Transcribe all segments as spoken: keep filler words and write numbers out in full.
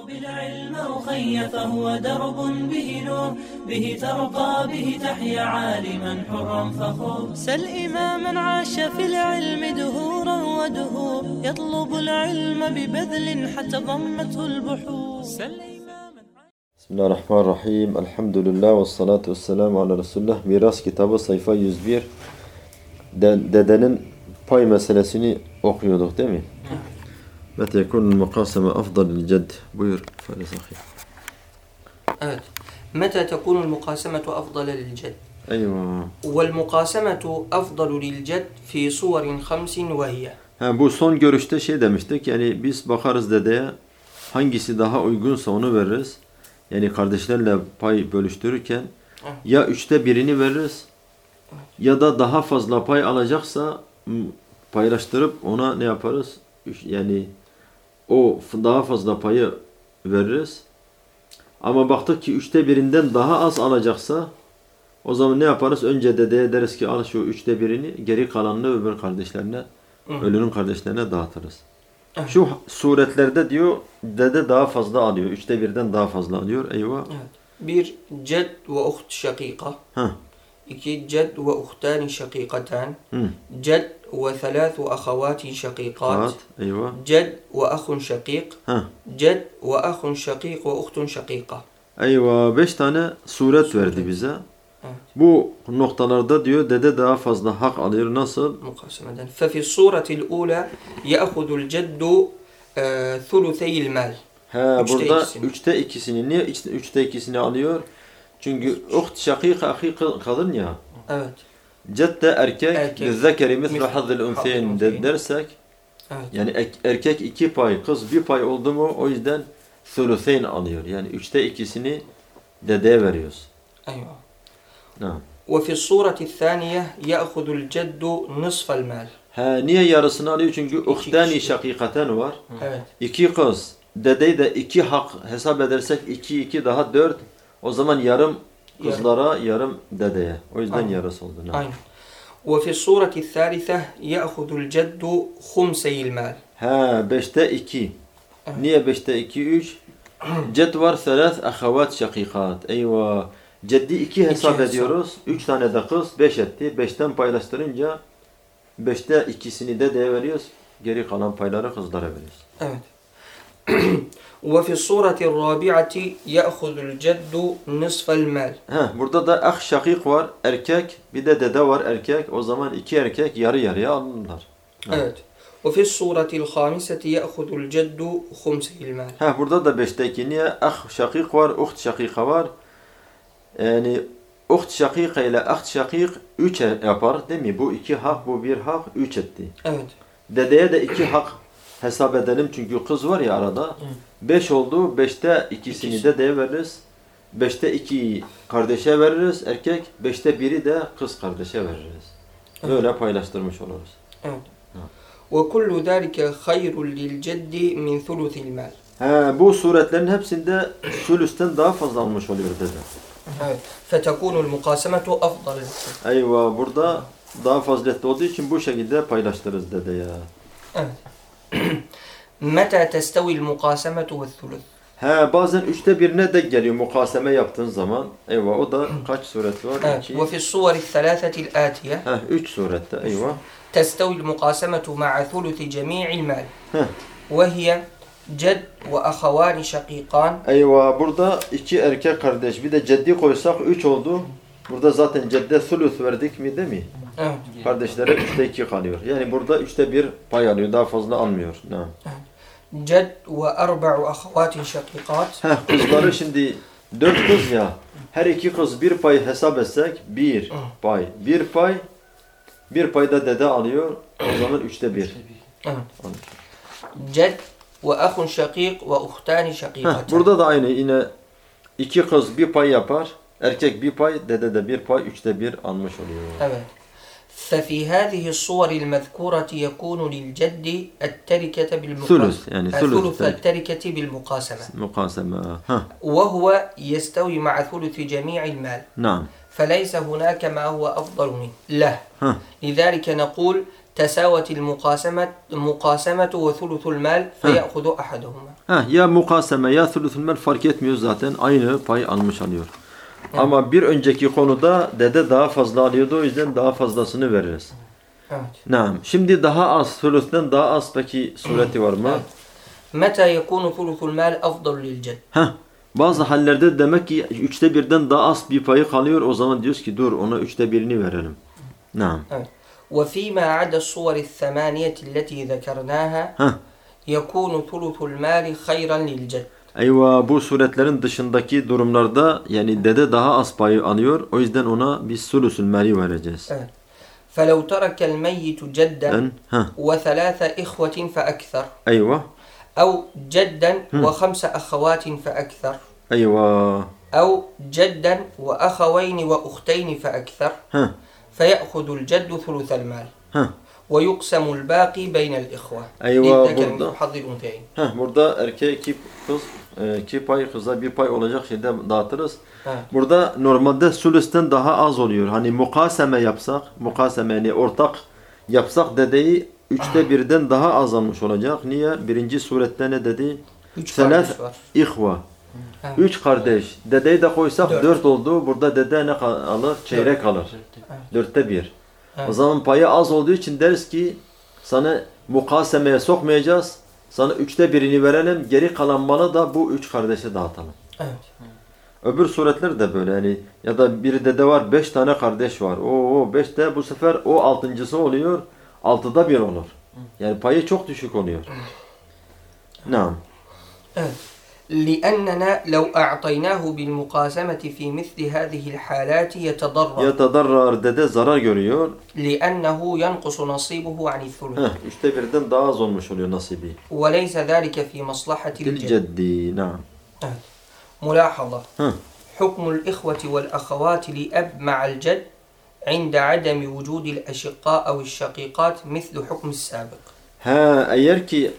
بالعلم أخي فهو درب به نور به ترقى به تحيا عالما حرا فخور سل إماما عاش في العلم دهورا ودهور يطلب العلم ببذل حتى ضمته البحور سل إماما بسم الله الرحمن الرحيم الحمد لله والصلاة والسلام على Resulullah. Miras kitabı sayfa yüz bir. Dedenin pay meselesini okuyorduk değil mi? Mete yekunul mukaseme afdalil cedd. Buyur Farisahi. Evet. Mete tekunul mukasemetu afdale lil cedd. Eyvah. Vel mukasemetu afdalu lil cedd fi suvarin hamsin ve hiye. Ha, bu son görüşte şey demiştik, yani biz bakarız dedeye, hangisi daha uygunsa onu veririz. Yani kardeşlerle pay bölüştürürken Evet. ya üçte birini veririz ya da daha fazla pay alacaksa paylaştırıp ona ne yaparız? Yani o daha fazla payı veririz. Ama baktık ki üçte birinden daha az alacaksa o zaman ne yaparız? Önce dedeye deriz ki al şu üçte birini, geri kalanını öbür kardeşlerine, Hı. ölünün kardeşlerine dağıtırız. Evet. Şu suretlerde diyor dede daha fazla alıyor. Üçte birden daha fazla alıyor. Eyvah. Evet. Bir, cedd ve uht şakika. Ha. İki, cedd ve uhtani şakikatan. Hı. Cedd ve thalâthu ahavâti şakikat. Evet. Eyvah. Cedd ve ahun şakik. Ha. Cedd ve ahun şakik ve uhtun şakika. Eyvah. Beş tane suret, suret verdi bize. Evet. Bu noktalarda diyor dede daha fazla hak alıyor. Nasıl? Mukasemeden. Fefi suretil ula ya'khudul ceddu thulutheyil mal. He, Üçte burada ikisini. üçte ikisini. Niye üçte ikisini alıyor? Çünkü uht şakik ahi kadın ya. Evet. Ced de erkek. Erkek. Zekeri mislu Mislu hazzil unseyn unseyn. dersek. Evet. Yani erkek iki pay, kız bir pay oldu mu o yüzden thulutheyn alıyor. Yani üçte ikisini dedeye veriyoruz. Eyvah. Ha. وفي الصورة الثانية يأخذ الجد نصف المال. He, niye yarısını alıyor? Çünkü İki uhtani kişi. şakikaten var. Evet. İki kız. Dedeyi de iki hak hesap edersek iki iki daha dört. O zaman yarım kızlara, yarım, yarım dedeye. O yüzden Aynen. yarısı oldu. Ne? Aynen. وفي الصورة الثالثة يأخذ الجد خمسي المال. He, beşte iki. Evet. Niye beşte iki? Üç. Ced var, selas, ahavat şakikat. Eyvah. Ceddi iki hesap İki ediyoruz. hesap. Üç tane de kız, beş etti. Beşten paylaştırınca beşte ikisini dedeye veriyoruz. Geri kalan payları kızlara veriyoruz. Evet. وفي الصورة الرابعة يأخذ الجد نصف المال. Heh, burada da ah şakik var, erkek. Bir de dede var, erkek. O zaman iki erkek yarı yarıya alınırlar. Evet. وفي الصورة الخامسة يأخذ الجد خمسي المال. Heh, burada da beşte iki. Niye? Ah şakik var, uht şakika var. Yani uht şakika ile ah şakik üç yapar değil mi? Bu iki hak, bu bir hak, üç etti. Evet. Dedeye de iki hak hesap edelim çünkü kız var ya arada. Hı. Beş oldu. Beşte ikisini İkisi. dedeye veririz. Beşte iki kardeşe veririz erkek. Beşte biri de kız kardeşe veririz. Evet. Böyle paylaştırmış oluruz. Evet. وَكُلُّ ذَٰلِكَ خَيْرٌ لِلْجَدِّ مِنْ ثُلُثِ الْمَالِ. He, bu suretlerin hepsinde sülüsten daha fazla almış oluyor dede. Evet. فَتَكُونُ الْمُقَاسَمَةُ أَفْضَلِ. Eyvah, burada daha faziletli olduğu için bu şekilde paylaştırırız dedeye. Evet. مَتَى تَسْتَوِي الْمُقَاسَمَةُ وَالثُّلُثِ. He, bazen üçte birine de geliyor mukaseme yaptığın zaman. Eyvah, o da kaç suret var? Evet. وَفِي الصُّوَرِ الثَّلَاثَةِ الْآتِيَةِ. He, üç surette. Eyvah. تستوي المقاسمة مع ثلث جميع المال. وهي ced ve ahavani şakikan. Eyvah, burada iki erkek kardeş bir de ceddi koysak üç oldu. Burada zaten cedde sülüs verdik mi değil mi? Evet. Kardeşlere üçte iki kalıyor. Yani burada üçte bir pay alıyor. Daha fazla almıyor. Ne? Ced ve erba'u ahavatin şakikat. Heh, kızları şimdi dört kız ya. Her iki kız bir pay hesap etsek bir pay. Bir pay. Bir payda dede alıyor. O zaman üçte bir. Evet. Ced ve ahun şakik ve uhtani şakikatan. Burada da aynı. Yine iki kız bir pay yapar. Erkek bir pay, dede de bir pay. Üçte bir almış oluyor. Evet. ففي هذه الصور المذكورة يكون للجد التركة بالمقاسمة. ثلث يعني ثلث التركة بالمقاسمة. مقاسمة. وهو يستوي مع ثلث جميع المال. نعم. فليس هناك ما هو أفضل منه له. لذلك نقول تساوت المقاسمة المقاسمة وثلث المال فيأخذ أحدهما. Ha, ya mukaseme ya thuluthul mal fark etmiyor zaten. Aynı pay almış alıyor. Evet. Ama bir önceki konuda dede daha fazla alıyordu. O yüzden daha fazlasını veririz. Evet. Naam. Şimdi daha az, thuluth'ten daha az peki sureti var mı? Evet. Meta yekunu thuluthul mal afdal lil cedd. Ha. Bazı hallerde demek ki üçte birden daha az bir payı kalıyor. O zaman diyoruz ki dur ona üçte birini verelim. Naam. Evet. وفيما عدا الصور الثمانية التي ذكرناها يكون ثلث المال خيرا للجد. Eyvah, bu suretlerin dışındaki durumlarda yani dede daha az payı alıyor. O yüzden ona biz sulusul mali vereceğiz. Evet. فلو ترك الميت جدا وثلاث إخوة فأكثر. Eyvah. أو جدا وخمس أخوات فأكثر. Eyvah. أو جدا وأخوين وأختين فأكثر. فيأخذ الجد ثلث المال. ويقسم الباقي بين الإخوة. Eyvah, للذكر burada, مثل حظ الأنثيين. heh, burada erkeğe iki kız, iki pay kıza bir pay olacak şekilde dağıtırız. Evet. Burada normalde sulusten daha az oluyor. Hani mukaseme yapsak, mukaseme yani ortak yapsak dedeyi üçte birden daha az almış olacak. Niye? Birinci surette ne dedi? Üç Selat kardeş var. ihva. Evet. Üç kardeş. Dedeyi de koysak dört, Dört. oldu. Burada dede ne alır? Çeyrek Dört. alır. Evet. Dörtte bir. Evet. O zaman payı az olduğu için deriz ki sana mukasemeye sokmayacağız. Sana üçte birini verelim. Geri kalan malı da bu üç kardeşe dağıtalım. Evet. Öbür suretler de böyle. Yani ya da bir dede var, beş tane kardeş var. O o beşte bu sefer o altıncısı oluyor. Altıda bir olur. Yani payı çok düşük oluyor. Naam. Evet. لأننا لو أعطيناه بالمقاسمة في مثل هذه الحالات يتضرر. Yatadarrar dede zarar görüyor. لأنه ينقص نصيبه عن الثلث. Heh, üçte birden daha az olmuş oluyor nasibi. وليس ذلك في مصلحة الجد. Ceddi. Naam. Evet. ملاحظة. Heh. حكم الإخوة والأخوات لأب مع الجد عند عدم وجود الأشقاء أو الشقيقات مثل حكم السابق. Ha, eğer ki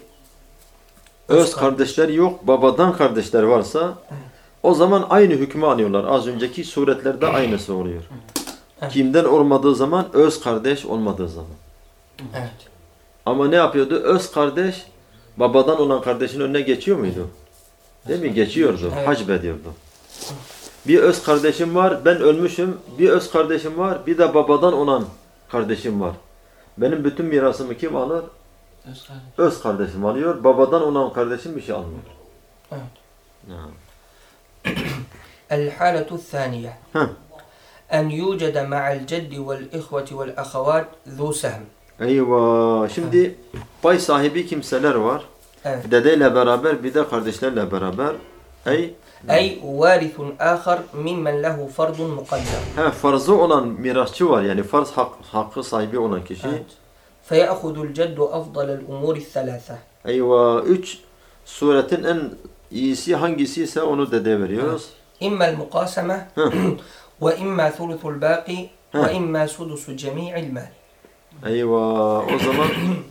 öz kardeşler yok, babadan kardeşler varsa o zaman aynı hükmü alıyorlar. Az önceki suretlerde aynısı oluyor. Evet. Kimden olmadığı zaman? Öz kardeş olmadığı zaman. Evet. Ama ne yapıyordu? Öz kardeş babadan olan kardeşin önüne geçiyor muydu? Değil mi? Geçiyordu. Evet. Hacbediyordu. Bir öz kardeşim var, ben ölmüşüm. Bir öz kardeşim var, bir de babadan olan kardeşim var. Benim bütün mirasımı kim alır? Öz kardeş. Öz kardeşim alıyor. Babadan olan kardeşim bir şey almıyor. Evet. Ya. الحالة الثانية Heh. أن يوجد مع الجد والإخوة والأخوات ذو سهم. Eyvah. Şimdi pay sahibi kimseler var. Evet. Dedeyle beraber bir de kardeşlerle beraber. Ey أي وارث آخر ممن له فرض مقدر. he, farzı olan mirasçı var. Yani farz hak, hakkı sahibi olan kişi. Evet. فيأخذ الجد أفضل الأمور الثلاثة. Eyvah. Üç suretin en iyisi hangisi ise onu dede veriyoruz. إما المقاسمة وإما ثلث الباقي وإما سدس جميع المال. Eyvah. O zaman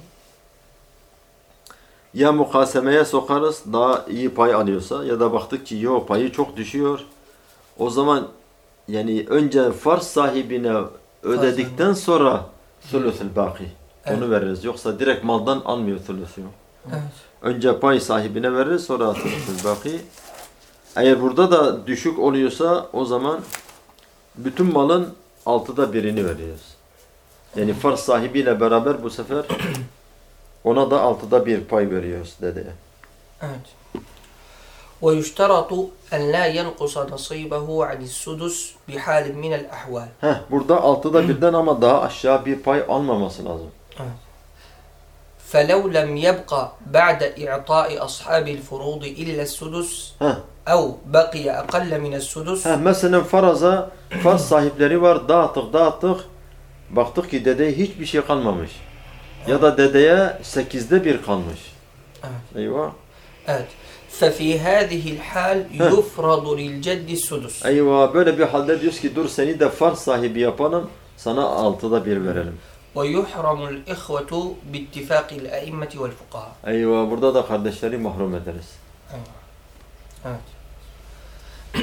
ya mukasemeye sokarız daha iyi pay alıyorsa ya da baktık ki yok payı çok düşüyor. O zaman yani önce farz sahibine ödedikten sonra sulusul baki onu Evet. veririz. Yoksa direkt maldan almıyor sulusu. Evet. Önce pay sahibine veririz sonra sulusul baki. Eğer burada da düşük oluyorsa o zaman bütün malın altıda birini veriyoruz. Yani farz sahibiyle beraber bu sefer ona da altıda bir pay veriyoruz dedeye. Evet. ويشترط أن لا ينقص نصيبه عن السدس بحال من الأحوال. Heh, burada altıda birden ama daha aşağı bir pay almaması lazım. Evet. فلو لم يبقى بعد إعطاء أصحاب الفروض إلا السدس Heh. أو بقي أقل من السدس. Heh, mesela faraza farz sahipleri var dağıttık dağıttık. Baktık ki dedeye hiçbir şey kalmamış. Ya da dedeye sekizde bir kalmış. Evet. Eyvah. Evet. ففي هذه الحال يفرض للجد السدس. Eyvah. Böyle bir halde diyoruz ki dur seni de farz sahibi yapalım. Sana altıda bir verelim. ويحرم الإخوة باتفاق الأئمة والفقهاء. Eyvah. Burada da kardeşleri mahrum ederiz. Evet.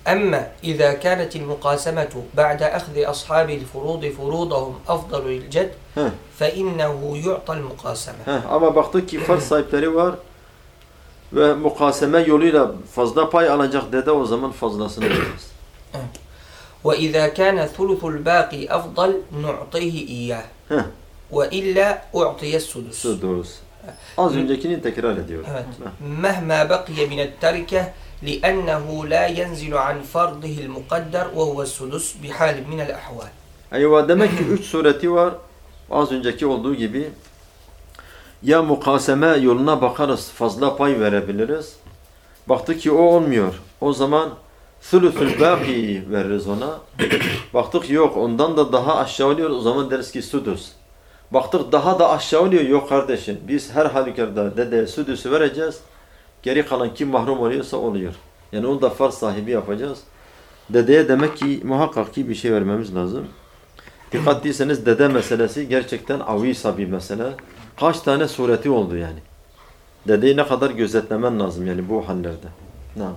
أما إذا كانت المقاسمة بعد أخذ أصحاب الفروض فروضهم أفضل للجد Heh. فإنه يعطى المقاسمة. Heh. Ama baktık ki farz sahipleri var ve mukaseme yoluyla fazla pay alacak dede, o zaman fazlasını veririz. وإذا كان ثلث الباقي أفضل نعطيه إياه Heh. وإلا أعطي السدس. Su doğrusu. Az öncekini tekrar ediyorum. Evet. Heh. مهما بقي من التركة لأنه لا ينزل عن فرضه المقدر وهو السدس بحال من الأحوال. Eyvah, demek ki üç sureti var. Az önceki olduğu gibi. Ya mukaseme yoluna bakarız, fazla pay verebiliriz. Baktık ki o olmuyor. O zaman sülüsül bâki veririz ona. Baktık yok, ondan da daha aşağı oluyor. O zaman deriz ki sudus. Baktık daha da aşağı oluyor. Yok kardeşim, biz her halükarda dedeye südüsü vereceğiz. Geri kalan kim mahrum oluyorsa oluyor. Yani onu da farz sahibi yapacağız. Dedeye demek ki muhakkak ki bir şey vermemiz lazım. Dikkat ettiyseniz dede meselesi gerçekten avisa bir mesele. Kaç tane sureti oldu yani. Dedeyi ne kadar gözetlemen lazım yani bu hallerde. Naam.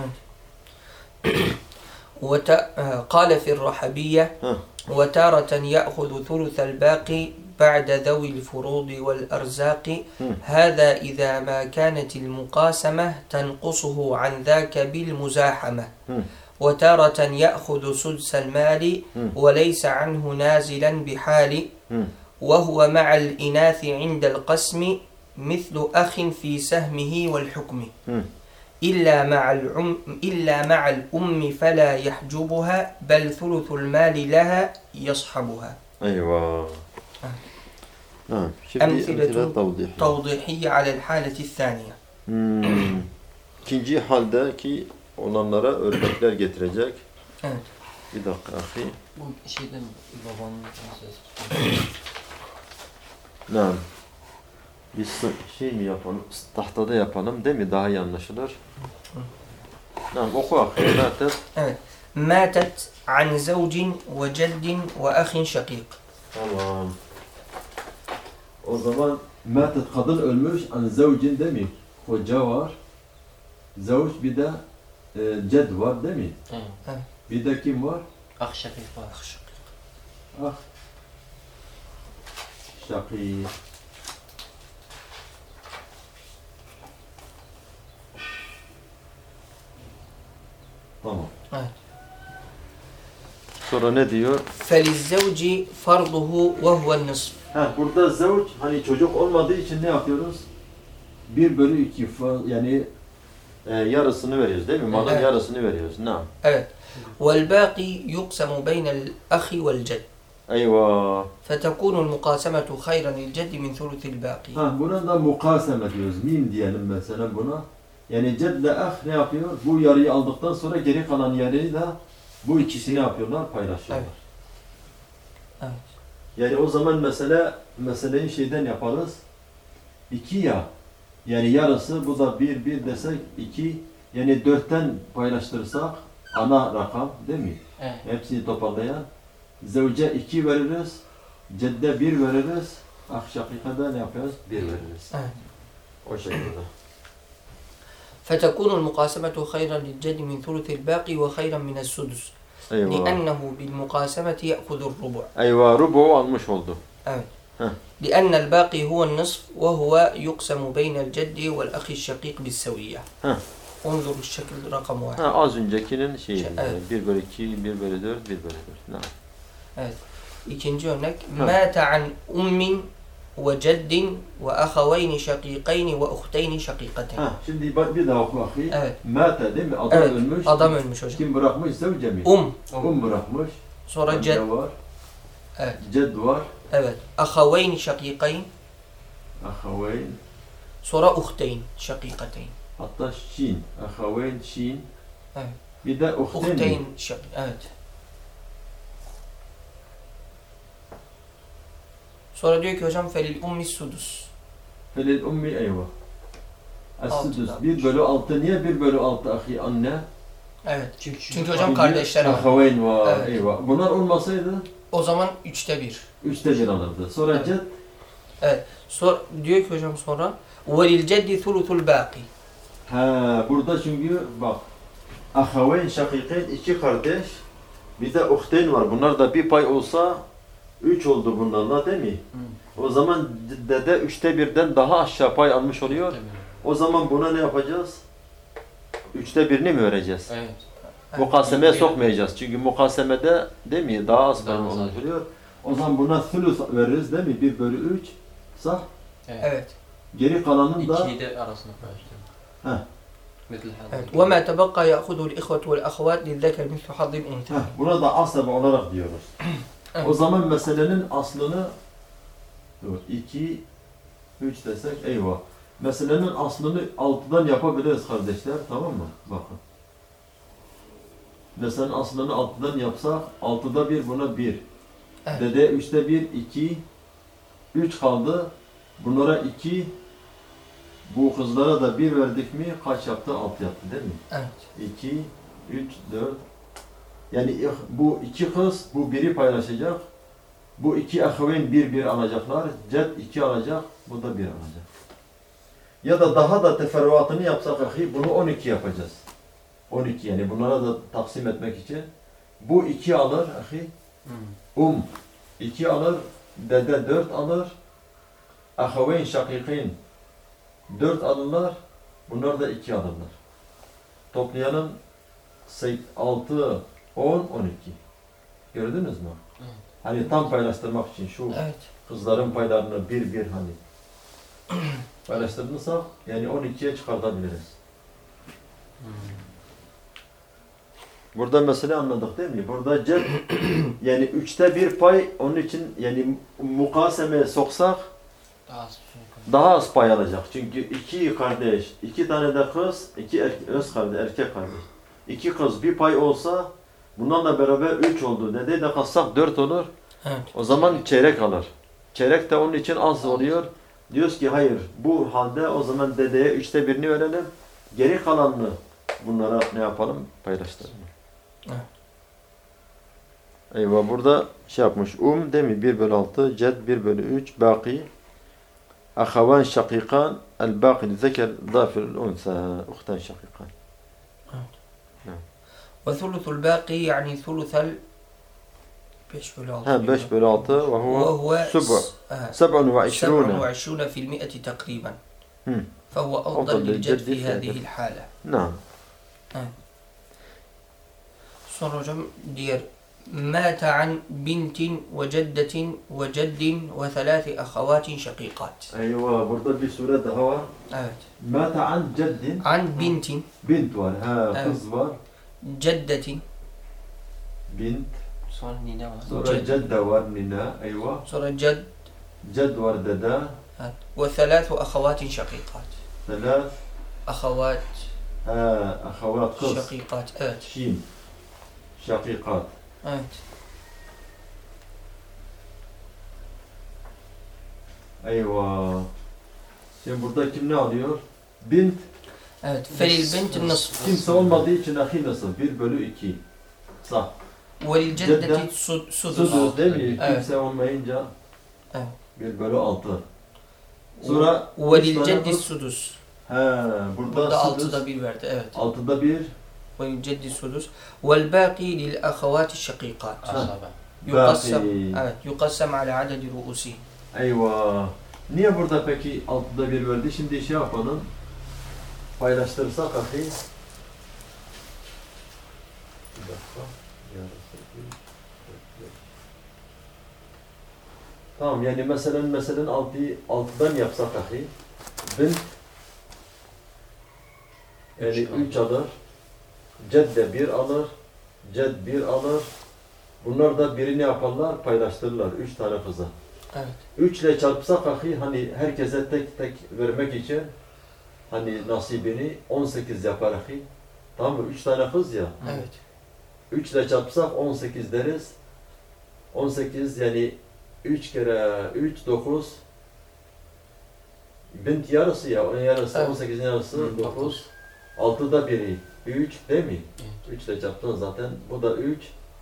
قال في الرحبية وتارة يأخذ ثلث الباقي بعد ذوي الفروض والأرزاق هذا إذا ما كانت المقاسمة تنقصه عن ذاك بالمزاحمة وتارة يأخذ سدس المال وليس عنه نازلا بحال وهو مع الإناث عند القسم مثل أخ في سهمه والحكم إلا مع العم إلا مع الأم فلا يحجبها بل ثلث المال لها يصحبها. أيوة. نعم. أمثلة توضيحية على الحالة الثانية. Hmm. İkinci haldeki olanlara örnekler getirecek. Evet. Bir dakika ahi. Bu şeyden babanın ses. Naam. Biz şey mi yapalım? Tahtada yapalım değil mi? Daha iyi anlaşılır. Naam, oku ahi. Evet. Matet an zavcin ve ceddin ve ahin şakik. Tamam. O zaman matet kadın ölmüş, an zavcin değil mi? Koca var. Zavç bir de e, ced var değil mi? Evet. Bir de kim var? Ah şakik var. Ah şakik. Ah. Şakik. Tamam. Evet. Sonra ne diyor? فَلِلزَّوْجِ فَرْضُهُ وَهُوَ النِّصْفِ. Ha, burada zavç hani çocuk olmadığı için ne yapıyoruz? Bir bölü iki yani e, yarısını veriyoruz değil mi? Malın Evet. yarısını veriyoruz. Ne? Evet. وَالْبَاقِي يُقْسَمُ بَيْنَ الْأَخِ وَالْجَدِّ. Eyvah. فَتَكُونُ الْمُقَاسَمَةُ خَيْرًا لِلْجَدِّ مِنْ ثُلُثِ الْبَاقِي. Ha, buna da mukaseme diyoruz. Mim diyelim mesela buna. Yani ceddle ah ne yapıyor? Bu yarıyı aldıktan sonra geri kalan yarıyı da bu ikisi ne yapıyorlar? Paylaşıyorlar. Evet. Evet. Yani o zaman mesela meseleyi şeyden yaparız. İki ya. Yani yarısı bu da bir bir desek iki. Yani dörtten paylaştırırsak ana rakam değil mi? Evet. Hepsini toparlayan. Zevce iki veririz. Cedde bir veririz. Ah şakikada ne yapıyoruz? Bir veririz. Evet. O şekilde. فَتَكُونُ الْمُقَاسَمَةُ خَيْرًا لِلْجَدِّ مِنْ ثُلُثِ الْبَاقِي وَخَيْرًا مِنَ السُّدُسِ. Eyvah. لِأَنَّهُ بِالْمُقَاسَمَةِ يَأْخُذُ الرُّبُعَ. Eyvah, rubu almış oldu. Evet. Heh. لأن الباقي هو النصف وهو يقسم بين الجد والأخ الشقيق بالسوية. Heh. انظروا الشكل رقم واحد. Ha, az öncekinin şeyi. Evet. bir bölü iki, bir bölü dört, bir bölü dört. Ne? Evet. İkinci örnek. Ha. مات عن أم وجد وأخوين شقيقين وأختين شقيقتين. Ha, şimdi bak bir daha oku ahi. Evet. Mate değil mi? Adam Evet. ölmüş. Adam ölmüş hocam. Kim bırakmış? Zevce mi? Um. Um bırakmış. Sonra Amca ced. var. Evet. Ced var. Evet. أخوين شقيقين. Ahaveyn. Sonra أختين شقيقتين. Hatta şin. Ahaveyn, şin. Evet. Bir de uhten. أختين شقيق. Evet. Sonra diyor ki hocam felil ummi sudus. Felil ummi eyvah. Es-sudus. Altıdan. bir bölü altı. Niye bir bölü altı ahi anne? Evet. Çünkü, Çünkü hocam kardeşler var. Ahaveyn var. Evet. Eyvah. Bunlar olmasaydı O zaman üçte bir. üçte bir alırdı. Sonra Evet. ced. Evet. Sor, diyor ki hocam sonra وَلِلْجَدِّ ثُلُثُ الْبَاقِي. Ha, burada çünkü bak Ahaveyn şakikayn iki kardeş. Bir de uhteyn var. Bunlar da bir pay olsa üç oldu bunlarla değil mi? Hı. O zaman dede üçte birden daha aşağı pay almış oluyor. Tabii. O zaman buna ne yapacağız? Üçte birini mi vereceğiz? Evet. Mukasemeye Bir- sokmayacağız. Çünkü mukasemede değil mi? Daha az pay Daha az. olmuş oluyor. O zaman buna thuluth veririz değil mi? bir bölü üç. Sah. Evet. Evet. Geri kalanın da İkiyi de arasına paylaştım. Heh. Mesela Evet. وَمَا تَبَقَّى يَأْخُذُ الْإِخْوَةُ وَالْأَخَوَاتِ لِلذَّكَرِ مِثْلُ حَظِّ الْأُنْثَيَيْنِ. Heh, buna da asaba olarak diyoruz. Evet. O zaman meselenin aslını dur, iki, üç desek eyvah. Meselenin aslını altıdan yapabiliriz kardeşler, tamam mı? Bakın. Meselenin aslını altıdan yapsak, altıda bir buna bir. Evet. Dede üçte bir, iki, üç kaldı. Bunlara iki, bu kızlara da bir verdik mi kaç yaptı? Altı yaptı değil mi? Evet. iki, üç, dört. Yani bu iki kız bu biri paylaşacak. Bu iki ahaveyn bir bir alacaklar. Ced iki alacak. Bu da bir alacak. Ya da daha da teferruatını yapsak ahi bunu on iki yapacağız. on iki yani bunlara da taksim etmek için. Bu iki alır ahi. Hı. Um iki alır. Dede dört alır. Ahaveyn şakikayn dört alırlar. Bunlar da iki alırlar. Toplayalım altı, on, on iki. Gördünüz mü? Evet. Hani tam paylaştırmak için şu Evet. kızların paylarını bir bir hani paylaştırdıysa yani on ikiye çıkartabiliriz. Hı. Burada mesele anladık değil mi? Burada cep yani üçte bir pay onun için yani mukasemeye soksak Daha az bir şey koy. daha az pay alacak. Çünkü iki kardeş, iki tane de kız, iki erke, öz kardeş, erkek kardeş. İki kız bir pay olsa bunlarla beraber üç oldu. Dedeyi de katsak dört olur. Evet. O zaman çeyrek alır. Çeyrek de onun için az oluyor. Diyoruz ki hayır bu halde o zaman dedeye üçte birini verelim. Geri kalanını bunlara ne yapalım? Paylaştıralım. Evet. Eyvah burada şey yapmış. Um değil mi? bir bölü altı. Ced bir bölü üç. Baki. Ahavan şakikan. El baki zeker zafirul unsa. Uhtan şakikan. وثلث الباقي يعني ثلث ال beş bölü altı. Ha beş bölü altı. Ve huve وهو sub'a. آه، Seb'un ve سبع işrûne. وعشرون في المئة تقريبا. Hı. فهو أفضل أفضل للجد للجد في في هذه هذا. الحالة. Naam. Sonra hocam diğer مات عن بنت وجدة وجد وثلاث أخوات شقيقات. Eyvah burada bir sure daha var. Evet. Mâta an ceddin. عن بنت Bint var. Ha Evet. kız var. جدة Bint. Sonra nine var. Sonra Ced. cedde var nina. Eyvah. sonra جد Ced var dede. evet. وثلاث أخوات شقيقات. Selat. أخوات Ha ahavat kız. شقيقات. Evet. Şin. Şakikat. Evet. Eyvah. Şimdi burada kim ne alıyor? Bint. Evet. فللبنت النصف Kimse olmadığı için ahi nasıl? bir bölü iki. Sah. وللجدة Cedde. سد- سدس. Suduz değil mi? Evet. Kimse olmayınca Evet. bir bölü altı. Sonra üç tane وللجد kız. السدس. He, burada, Burada suduz. altıda bir verdi. Evet. Altıda bir. وللجد السدس والباقي للأخوات الشقيقات. Asaba. يقسم باقي. evet يقسم على عدد رؤوسهم. Eyvah. Niye burada peki altıda bir verdi? Şimdi şey yapalım. Paylaştırırsak ahi. Bir dakika. Yarısı bir, dört, beş. Tamam yani meselen meselen altıyı altıdan yapsak ahi. Bint yani Üç üç alır. Cedde bir alır. Ced bir alır. Bunlar da birini yaparlar, paylaştırırlar. Üç tane kıza. Evet. üç ile çarpsak ahi hani herkese tek tek vermek için hani nasibini on sekiz yapar ahi. Tamam mı? üç tane kız ya. Evet. üç ile çarpsak on sekiz deriz. on sekiz yani üç kere üç dokuz. Bint yarısı ya. Onun yarısı Evet. on sekizin yarısı Hı, dokuz. altıda biri üç değil mi? Evet. üç ile çarptın zaten. Bu da üç.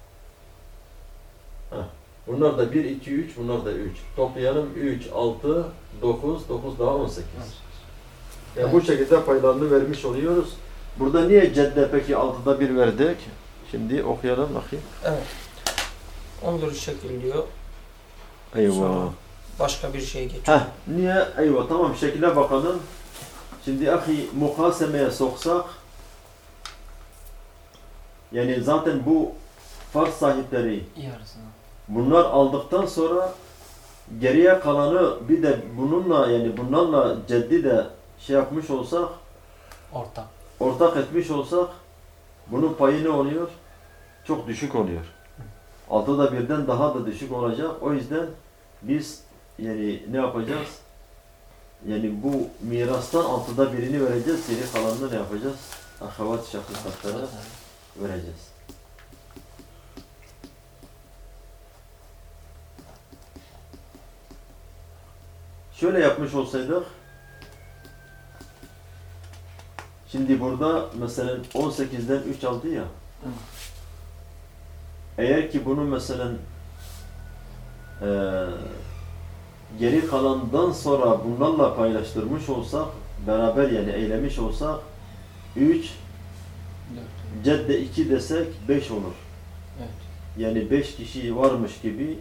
Heh. Bunlar da bir, iki, üç. Bunlar da üç. Toplayalım. üç, altı, dokuz. dokuz daha on sekiz. Yani bu şekilde paylarını vermiş oluyoruz. Burada niye cedde peki altıda bir verdik? Şimdi okuyalım bakayım. Evet. on şekil diyor. Eyvah. Sonra başka bir şey geçiyor. Heh, niye? Eyvah, tamam, şekile bakalım. Şimdi ahi mukasemeye soksak, yani zaten bu farz sahipleri Yarısını. bunlar aldıktan sonra geriye kalanı bir de bununla, yani bunlarla ceddi de şey yapmış olsak, Ortak. ortak etmiş olsak, bunun payı ne oluyor? Çok düşük oluyor. Altıda birden daha da düşük olacak. O yüzden biz yani ne yapacağız? Yani bu mirastan altıda birini vereceğiz. Geri kalanını ne yapacağız? Ahavat şahıslara vereceğiz. Şöyle yapmış olsaydık, şimdi burada mesela on sekizden üç aldı ya, Hı. eğer ki bunu mesela eee geri kalandan sonra bunlarla paylaştırmış olsak, beraber yani eylemiş olsak, üç, Dört. cedde iki desek beş olur. Evet. Yani beş kişi varmış gibi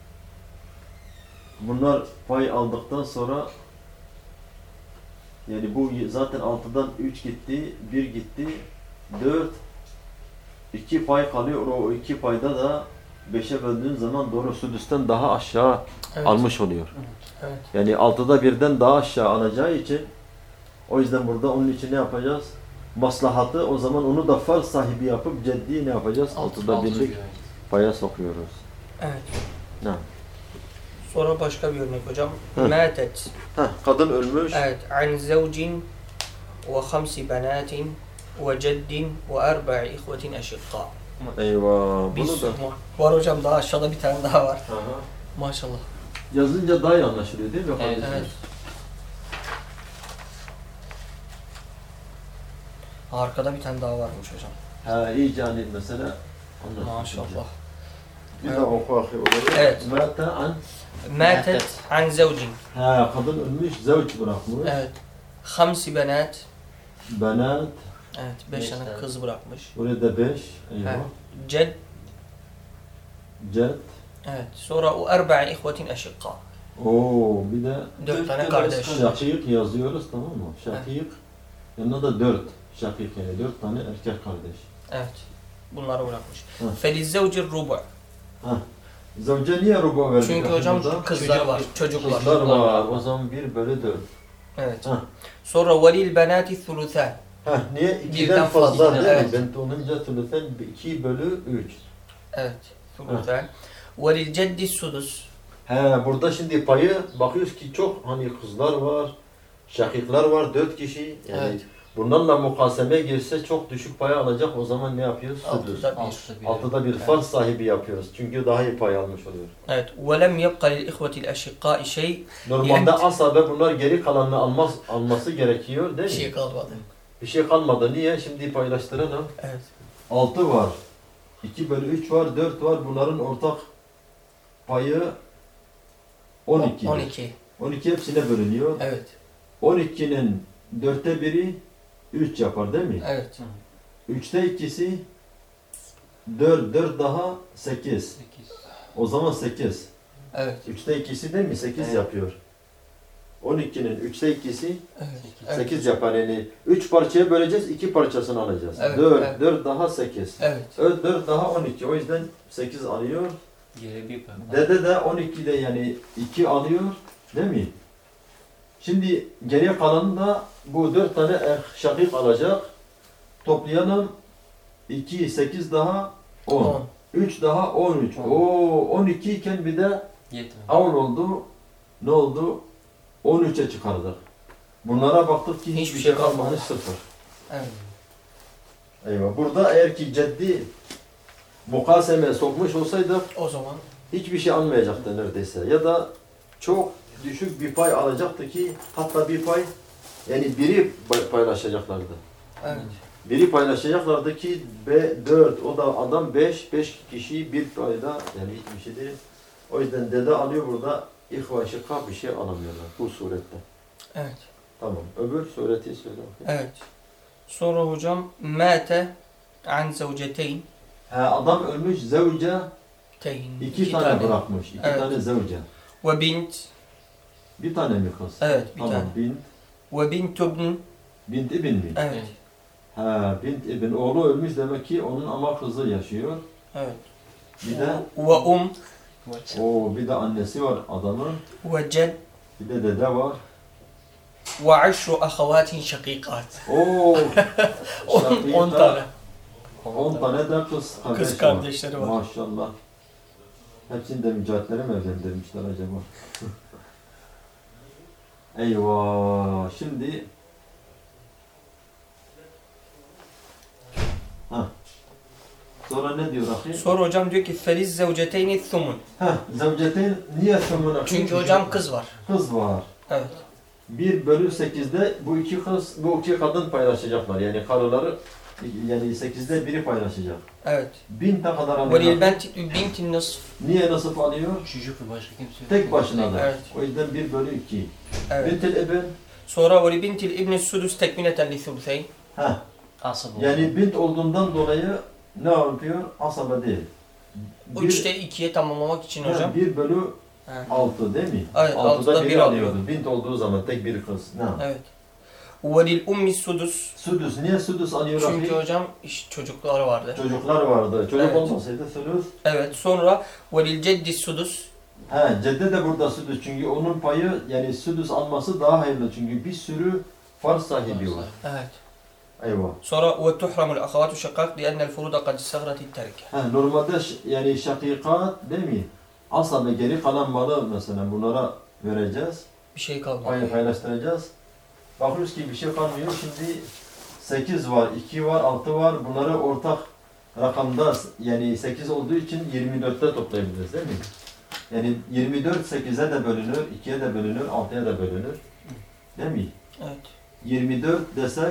bunlar pay aldıktan sonra, yani bu zaten altıdan üç gitti, bir gitti, dört, iki pay kalıyor. O iki payda da beşe böldüğün zaman doğru südüsten daha aşağı Evet. almış oluyor. Evet. Yani altıda birden daha aşağı alacağı için, o yüzden burada onun için ne yapacağız? Maslahatı, o zaman onu da farz sahibi yapıp ceddi ne yapacağız? Altıda Altı birlik diyor. paya sokuyoruz. Evet. Ne? Sonra başka bir örnek hocam. Hı. Matet. Heh, kadın ölmüş. Evet. An zevcin ve hamsi benatin ve ceddin ve erba'i ihvetin eşikka. Eyvah. Bir Bunu da. var hocam, daha aşağıda bir tane daha var. Aha. Maşallah. Yazınca daha iyi anlaşılıyor değil mi? Evet, kardeşim? Evet. Arkada bir tane daha varmış hocam. Ha, iyice hani mesela. anlaşılıyor. Maşallah. Bir daha oku ahi orayı. Evet. Mete an. Matet an zevcin. Ha, kadın ölmüş, zevç bırakmış. Evet. Hamsi benat. Benat. Evet. Beş Beş tane tane. kız bırakmış. Buraya da beş. Eyvah. Evet. Ced. Cet. Evet. Sonra o erba'i ihvetin eşikka. Oo, bir de Dört tane tane kardeş. kız. şakik yazıyoruz, tamam mı? Şakik. Yanına da dört. Şakik yani dört tane erkek kardeş. Evet. Bunları bırakmış. Hı. Felizzevcir rubu. Ha. Zevce niye rubu verdik? Çünkü ahi hocam burada? kızlar var, çocuklar. Kızlar var. O zaman bir bölü dört. Evet. Ha. Sonra velil benati thuluthan. Ha, niye? İkiden Birden fazla, fazla, değil evet. mi? Bent olunca tülüfen iki bölü üç. Evet. Thuluthan. Velil ceddi sudus. He, burada şimdi payı bakıyoruz ki çok hani kızlar var, şakikler var, dört kişi. Yani Evet. bunlarla mukaseme girse çok düşük pay alacak. O zaman ne yapıyoruz? Sudus. Altıda bir. Altıda bir. Altıda bir Evet. farz sahibi yapıyoruz. Çünkü daha iyi pay almış oluyor. Evet. Velem yebqa lil ihvetil eşikkai şey. Normalde Yani- asabe bunlar geri kalanını almaz, alması gerekiyor Bir değil mi? şey kalmadı. Bir şey kalmadı. Niye? Şimdi paylaştıralım. Evet. altı var. iki bölü üç var, dört var. Bunların ortak payı on iki. on iki. on iki hepsine bölünüyor. Evet. on ikinin dörtte biri üç yapar değil mi? Evet. üçte ikisi dört, dört daha sekiz. Sekiz. O zaman sekiz. Evet. üçte ikisi değil mi? sekiz Evet. yapıyor. on ikinin üçte ikisi Evet. Sekiz. Evet. sekiz yapar. Yani üç parçaya böleceğiz, iki parçasını alacağız. Evet, dört, evet. dört daha sekiz. Evet. dört daha on iki. O yüzden sekiz alıyor. Geri bir pay. Dede de on ikide yani iki alıyor. Değil mi? Şimdi geriye kalanı da bu dört tane er- şakik alacak. Toplayalım. iki, sekiz daha on. on. üç daha on üç. On. Oo, on iki iken bir de Yetmedi. on oldu. Ne oldu? on üçe çıkardık. Bunlara baktık ki hiçbir şey kalmamış, sıfır. Evet. Eyvah. Burada eğer ki ciddi mukaseme sokmuş olsaydık O zaman hiçbir şey almayacaktı neredeyse. Ya da çok düşük bir pay alacaktı ki hatta bir pay yani biri pay- paylaşacaklardı. evet. Biri paylaşacaklardı ki B dört, o da adam beş, beş kişi bir payda yani hiçbir şey değil. O yüzden dede alıyor burada, ihva şıkka bir şey alamıyorlar bu surette. Evet. Tamam. Öbür sureti söyle bakayım. Evet. Sonra hocam mâte an zevceteyn. He, adam ölmüş, zevce Teyn. iki, tane, bırakmış. İki Evet. tane zevce. Ve bint. Bir tane mi kız? Evet, bir tamam, tane. Bint, Ve bint ibn. bint ibn mi? Evet. He, bint ibn. Oğlu ölmüş demek ki onun ama kızı yaşıyor. Evet. Bir de Ve um. o bir de annesi var adamın. Ve ced. Bir de dede var. Ve aşru ahavatin şakikat. Oo. On, on tane. on tane de kız kardeş Kız kardeşleri var. Maşallah. Hepsini de mücahitleri mi evlendirmişler acaba? Eyvah. Şimdi ha. Sonra ne diyor ahi? Sonra hocam diyor ki feliz zevceteyni thumun. Heh, zevceteyn niye sömürü? Çünkü hocam kız var. Kız var. Evet. bir bölü sekizde bu iki kız, bu iki kadın paylaşacaklar. Yani karıları yani sekizde biri paylaşacak. Evet. Bin ne kadar Ve lil alıyor? benti bintin nisf. Niye nasıl alıyor? Çocuk ve başka kimse yok. Tek başına da. Evet. O yüzden bir bölü iki. Evet. Bintel eben. Sonra ve li bintil ibni sudus tekmileten li thultheyn. Heh. Asıl Yani bint olduğundan dolayı ne yapıyor? Asaba değil. O Bir- üçte ikiye tamamlamak için Ha, hocam. bir bölü Ha. altı değil mi? Evet, Altıda altıda biri biri alıyordu. Bint olduğu zaman tek bir kız. Ne? Evet. Ve lil ummi sudus. Sudüs. Niye sudüs alıyor? Çünkü ahi? hocam iş çocukları vardı. Çocuklar vardı. Çocuk Evet. olmasaydı sudüs. Evet. Sonra ve lil ceddi sudus. He, cedde de burada sudüs. Çünkü onun payı yani sudüs alması daha hayırlı. Çünkü bir sürü farz sahibi var. Evet. Eyvah. Sonra ve tuhramul ahavatu şakak li'ennel furuda kad istagrati terke. He, normalde ş- yani şakikat değil mi? Asabe geri kalan malı mesela bunlara vereceğiz. Bir şey kalmadı. Payı paylaştıracağız. Bakıyoruz ki bir şey kalmıyor. Şimdi sekiz var, iki var, altı var. Bunları ortak rakamda yani sekiz olduğu için yirmi dörtte toplayabiliriz değil mi? Yani yirmi dört sekize de bölünür, ikiye de bölünür, altıya da bölünür. Değil mi? Evet. yirmi dört desek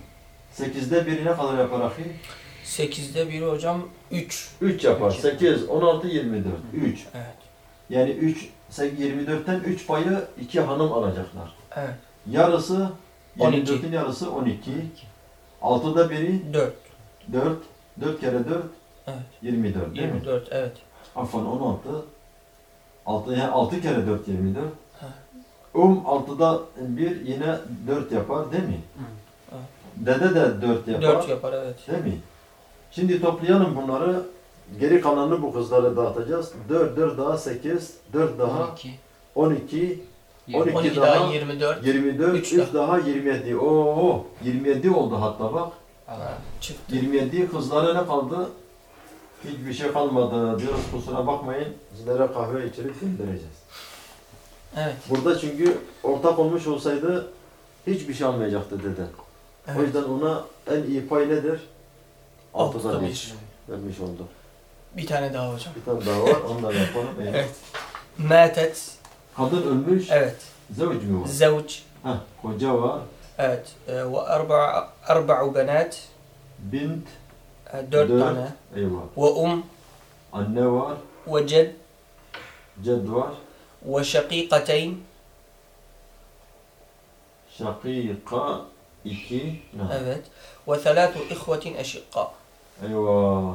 sekizde biri ne kadar yapar ahi? sekizde biri hocam üç. üç yapar. sekiz, on altı, yirmi dört. üç. Evet. Yani üç, yirmi dörtten üç payı iki hanım alacaklar. Evet. Yarısı, on iki. yirmi dörtün yarısı on iki. altıda biri dört. dört. dört kere dört, Evet. yirmi dört değil mi? yirmi dört evet. Afan on altı. altı, yani altı kere dört, yirmi dört. Ha. Um altıda bir yine dört yapar değil mi? Evet. Dede de dört yapar. dört yapar evet. Değil mi? Şimdi toplayalım bunları. Geri kalanını bu kızlara dağıtacağız. dört, dört daha sekiz, dört daha on iki. on iki, on iki on iki daha daha yirmi dört. yirmi dört, üç üç daha yirmi yedi. Oo, yirmi yedi oldu hatta bak. Ha, çıktı. yirmi yedi kızlara ne kaldı? Hiçbir şey kalmadı diyoruz, kusura bakmayın. Sizlere kahve içirip göndereceğiz. Evet. Burada çünkü ortak olmuş olsaydı hiçbir şey almayacaktı dede. O Evet. yüzden ona en iyi pay nedir? Altıda Altıda bir bir. vermiş oldu. Bir tane daha hocam. Bir tane daha var, onu da yapalım. Evet. Evet. Matet. Kadın ölmüş, Evet. zevç mi var? Zevç. Heh, koca var, Evet. Ee, Ve arba arba'u benat. bint, Ee, Dört Dört. tane. eyvah. Ve um. Anne var, Ve ced. ced var, Ve şakikateyn. şakika, iki, ne? Evet. Ve thalâthu ihvetin eşikka. Eyvah.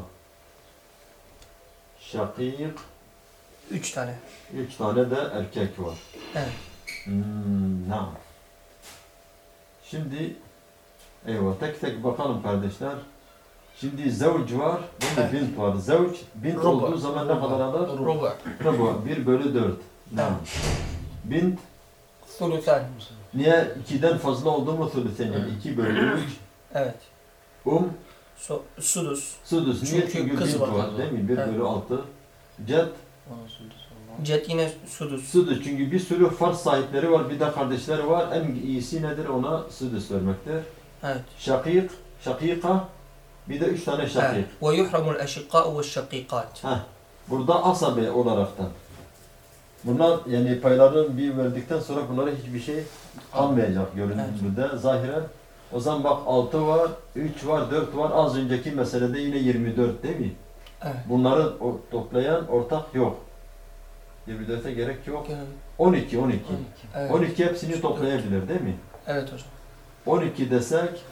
Şakik, Üç tane. üç tane de erkek var. Evet. Hmm, naam. Şimdi, eyvah, tek tek bakalım kardeşler. Şimdi zevc var, değil mi? Evet. Bint var. Zevc, bint Ruba. olduğu zaman ne kadar alır? Ruba. Ruba, bir bölü dört. Naam. Bint, Thuluthan. niye ikiden fazla oldu mu thuluthen? Yani iki bölü üç. Evet. Um, So, sudus. sudus. Niye? Çünkü Çünkü kız bint var. var, değil mi? Bir Evet. bölü altı. Ced, Onun sözü sonra. Ced yine sudus. sudus. Çünkü bir sürü farz sahipleri var, bir de kardeşleri var. En iyisi nedir? Ona sudus vermektir. Evet. Şakik, şakika, bir de üç tane şakik. Evet. Ve yuhramul eşikka ve şakikat. Heh, burada asabe olaraktan. Bunlar yani payların bir verdikten sonra bunlara hiçbir şey kalmayacak görünümde zahiren. O zaman bak altı var, üç var, dört var. Az önceki meselede yine yirmi dört değil mi? Evet. Bunları o- toplayan ortak yok. yirmi dörte gerek yok. Evet. on iki, on iki. Evet. on iki hepsini toplayabilir değil mi? Evet hocam. on iki desek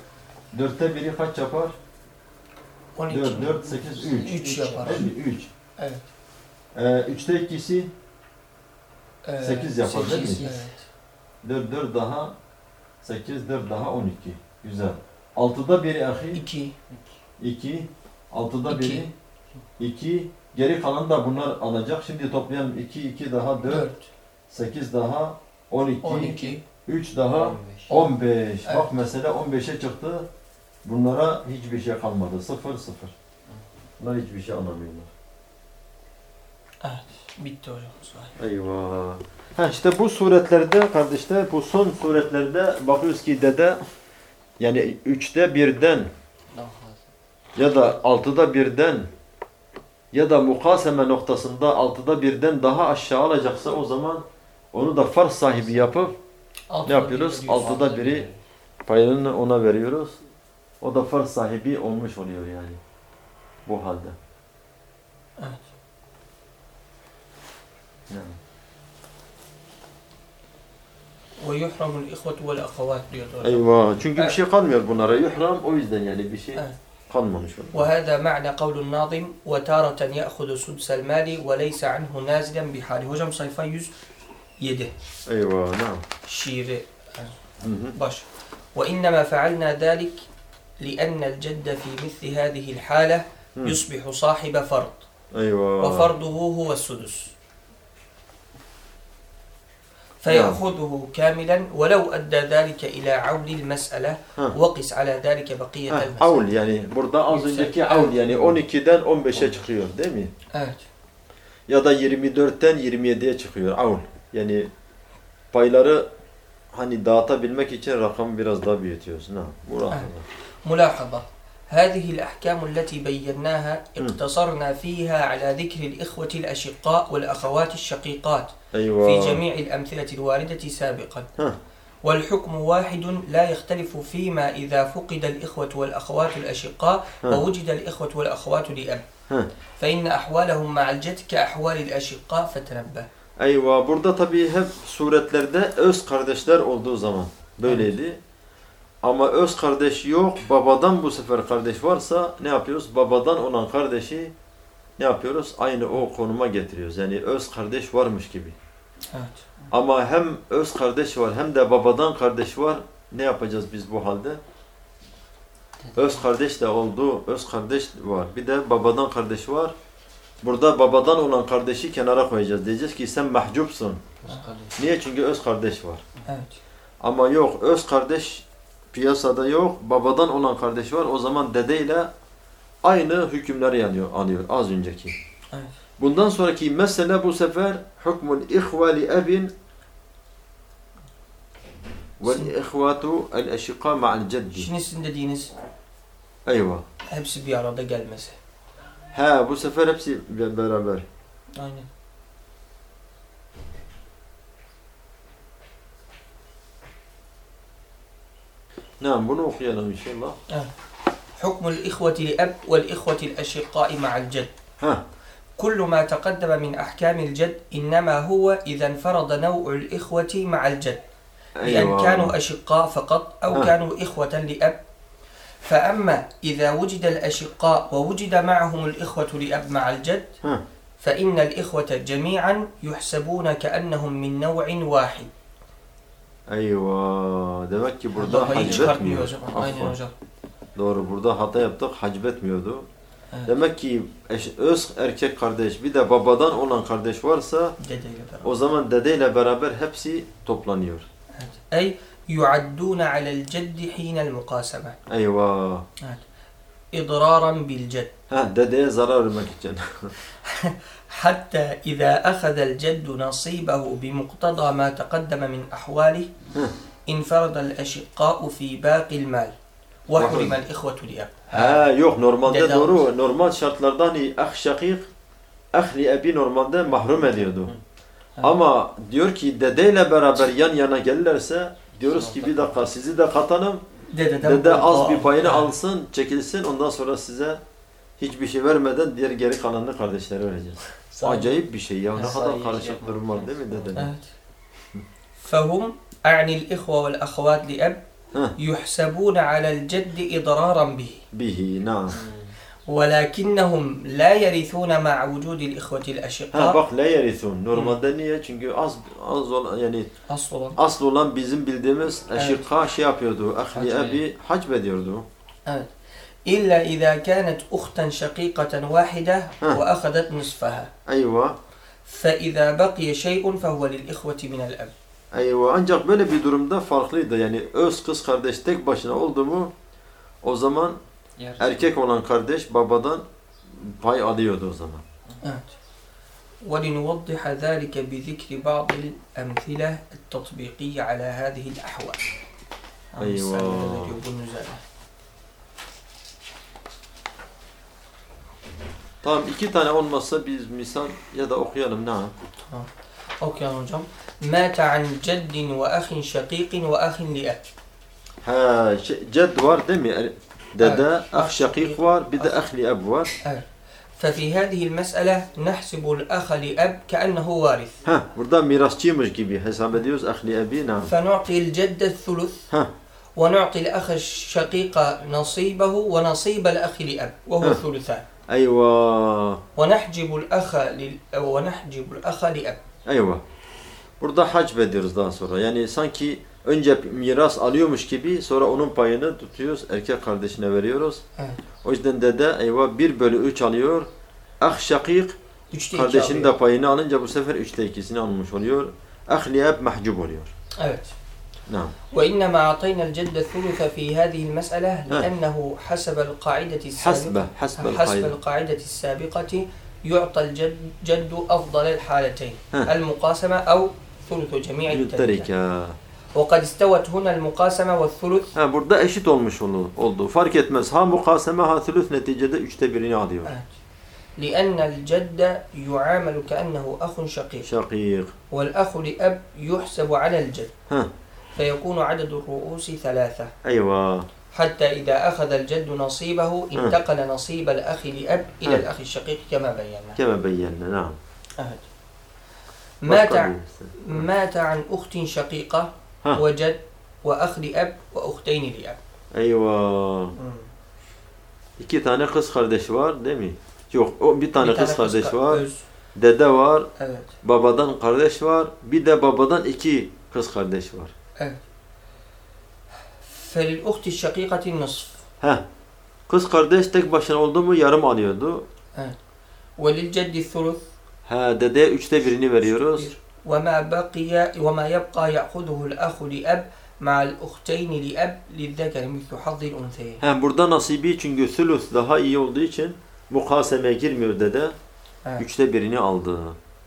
Dörtte biri kaç yapar? on iki. Dört, dört, sekiz, üç. üç yapar. Değil mi? Üç. Evet. Ee, üçte ikisi Ee, sekiz yapar değil mi? sekiz, evet. dört, dört daha sekiz, dört daha on iki. Güzel. altıda biri ahi. iki. iki. altıda İki. biri. iki. Geri kalan da bunlar alacak. Şimdi toplayalım. iki, iki daha dört. dört. sekiz daha on iki. on iki. üç daha on beş. on beş. Evet. Bak mesela on beşe çıktı. Bunlara hiçbir şey kalmadı. sıfır sıfır. Bunlar hiçbir şey alamıyorlar. Evet. Bitti hocam. Sahih. Eyvah. Ha işte bu suretlerde kardeşler, bu son suretlerde bakıyoruz ki dede yani üçte birden Daha fazla. ya da altıda birden ya da mukaseme noktasında altıda birden daha aşağı alacaksa o zaman onu da farz sahibi yapıp Altıda ne yapıyoruz? bir veriyoruz. Altıda biri payını ona veriyoruz. O da farz sahibi olmuş oluyor yani. Bu halde. Evet. Yani. Ve yuhramul ihvetu vel ahavat diyor hocam. Eyvah. Çünkü Evet. bir şey kalmıyor bunlara. Yuhram o yüzden yani bir şey Evet. kalmamış oluyor. وهذا معنى قول الناظم وتارة يأخذ سدس المال وليس عنه نازلا بحاله. Hocam sayfa yüz yedi. Eyvah. Ne? Şiiri Hı hı. baş. وإنما فعلنا ذلك لأن الجد في مثل هذه الحالة Hı. يصبح صاحب فرض Eyvah. وفرضه هو السدس فيأخذه كاملا ولو أدى ذلك إلى عول المسألة Ha. وقس على ذلك بقية Ha, المسألة. avl yani burada az Yüksek. önceki avl yani on ikiden on beşe çıkıyor değil mi? Evet. Ya da yirmi dörtten yirmi yediye çıkıyor avl. Yani payları hani dağıtabilmek için rakamı biraz daha büyütüyorsun ha. Bu rakam. ملاحظة هذه الأحكام التي بيناها اقتصرنا فيها على ذكر الإخوة الأشقاء والأخوات الشقيقات في Eyvah. جميع الأمثلة الواردة سابقا Ha. والحكم واحد لا يختلف فيما إذا فقد الإخوة والأخوات الأشقاء ها. ووجد الإخوة والأخوات لأب Ha. فإن أحوالهم مع الجد كأحوال الأشقاء فتنبه. Eyvah. Burada tabii hep suretlerde öz kardeşler olduğu zaman böyleydi. Ama öz kardeş yok, babadan bu sefer kardeş varsa ne yapıyoruz? Babadan olan kardeşi ne yapıyoruz? Aynı o konuma getiriyoruz. Yani öz kardeş varmış gibi. Evet. Ama hem öz kardeş var hem de babadan kardeş var. Ne yapacağız biz bu halde? Öz kardeş de oldu, öz kardeş var. Bir de babadan kardeş var. Burada babadan olan kardeşi kenara koyacağız. Diyeceğiz ki sen mahcupsun. Niye? Çünkü öz kardeş var. Evet. Ama yok, öz kardeş piyasada yok, babadan olan kardeş var. O zaman dedeyle aynı hükümleri alıyor, alıyor az önceki. Evet. Bundan sonraki mesele bu sefer hukmul ihvali ebin vel ihvatu el eşika ma'al ceddi. Şimdi sizin dediğiniz Eyvah. hepsi bir arada gelmesi. He, bu sefer hepsi be- beraber. Aynen. Ne, bunu okuyalım inşallah. حكم الإخوة لأب والإخوة الأشقاء مع الجد. Ha, كل ما تقدم من أحكام الجد إنما هو إذا انفرد نوع الإخوة مع الجد بأن كانوا أشقاء فقط أو ها. كانوا إخوة لأب. فأما إذا وجد الأشقاء ووجد معهم الإخوة لأب مع الجد Ha. فإن الإخوة جميعا يحسبون كأنهم من نوع واحد. Eyvah. Demek ki burada Babayı çıkartmıyor hacbetmiyor. hocam. Aynen Affan. hocam. Doğru, burada hata yaptık, hacbetmiyordu. Evet. Demek ki eş, öz erkek kardeş bir de babadan olan kardeş varsa Dedeyle beraber. o zaman dedeyle beraber hepsi toplanıyor. Evet. أي يعدون على الجد حين المقاسمة. Eyvah. Evet. إضرارا بالجد. Ha, dedeye zarar vermek için. حتى إذا أخذ الجد نصيبه بمقتضى ما تقدم من أحواله انفرد الأشقاء في باقي المال وحرم الإخوة لأب. Ha, yok normalde Dede doğru. almış. Normal şartlardan hani ah şakik, ahli ebi normalde mahrum ediyordu. Evet. Ama diyor ki dedeyle beraber yan yana gelirlerse diyoruz ki bir dakika sizi de katalım. Dededen Dede az bol- bir payını Evet. alsın, çekilsin. Ondan sonra size hiçbir şey vermeden diğer geri kalanını kardeşlere vereceğiz. Acayip bir şey ya. Ne Sağ kadar iyi karışık yapmak durum var lazım. değil mi dede? Evet. فهم أعني الإخوة والأخوات لأب يحسبون على الجد إضرارا به Bihi. Naam. ولكنهم لا يرثون مع وجود الإخوة Ha الأشقاء. bak la yerithun. Normalde niye? Çünkü az az olan yani أصلا asıl olan bizim bildiğimiz Evet. eşikka şey yapıyordu. Ahli Hac abi hac ediyordu. Evet. إلا إذا كانت أختا شقيقة واحدة وأخذت نصفها Eyvah. فإذا بقي شيء فهو للإخوة من الأب. Eyvah. Ancak böyle bir durumda farklıydı. Yani öz kız kardeş tek başına oldu mu o zaman Yarısı. erkek olan kardeş babadan pay alıyordu o zaman. Evet. ولنوضح ذلك بذكر بعض الأمثلة التطبيقية على هذه الأحوال. أيوة. Tamam iki tane olmazsa biz misal ya da okuyalım ne? Tamam. Okuyalım hocam. مات عن جد وأخ شقيق وأخ لأب. Ha, şey, ced var değil mi? Er- Dede, Evet. ah şakik var, bir de ahli ab var. Evet. ففي هذه المسألة نحسب الأخ لأب كأنه وارث. Ha, burada mirasçıymış gibi hesap ediyoruz ahli abi ne? فنعطي الجد الثلث Ha, ونعطي الأخ الشقيق نصيبه ونصيب الأخ لأب وهو ها. ثلثان. eyvah, ونحجب الأخ لل... ونحجب الأخ لأب. eyvah. Burada hac ediyoruz daha sonra. Yani sanki önce miras alıyormuş gibi sonra onun payını tutuyoruz, erkek kardeşine veriyoruz. Evet. O yüzden dede eyvah bir bölü üç alıyor. Ah şakik Üçte iki kardeşinin alıyor. de payını alınca bu sefer üçte ikisini almış oluyor. Ahli ab mahcup oluyor. Evet. Naam. وإنما أعطينا الجد الثلث في هذه المسألة لأنه حسب القاعدة حسب السابقة حسب حسب القاعدة. القاعدة السابقة يعطى الجد جد أفضل الحالتين ها. المقاسمة أو ثلث جميع التركة. Terika. وقد استوت هنا المقاسمة والثلث. Ha, burada eşit olmuş oldu, oldu. Fark etmez. Ha mukaseme ha thuluth neticede üçte birini alıyor. Evet. لأن الجد يعامل كأنه أخ شقيق Şakik. والأخ لأب يحسب على الجد Ha, فيكون عدد الرؤوس ثلاثة eyvah. حتى إذا أخذ الجد نصيبه انتقل نصيب الأخ لأب إلى ها. الأخ الشقيق كما بينا. Keme beyyenne. Naam. أهد. مات Başka bir- مات عن أخت شقيقة ها. وجد وأخ لأب وأختين لأب. Eyvah. İki tane kız kardeş var değil mi? Yok, o bir tane Bir tane kız kardeş ka- var. öz. Dede var. Evet. Babadan kardeş var. Bir de babadan iki kız kardeş var. Evet. فللأخت الشقيقة النصف. Heh. Kız kardeş tek başına oldu mu yarım alıyordu. وللجد الثلث. Ha, dedeye üçte birini veriyoruz. وما بقي وما يبقى يأخذه الأخ لأب مع الأختين لأب للذكر مثل حظ الأنثيين. Hem burada nasibi çünkü sülüs daha iyi olduğu için mukasemeye girmiyor dede. Evet. Üçte birini aldı.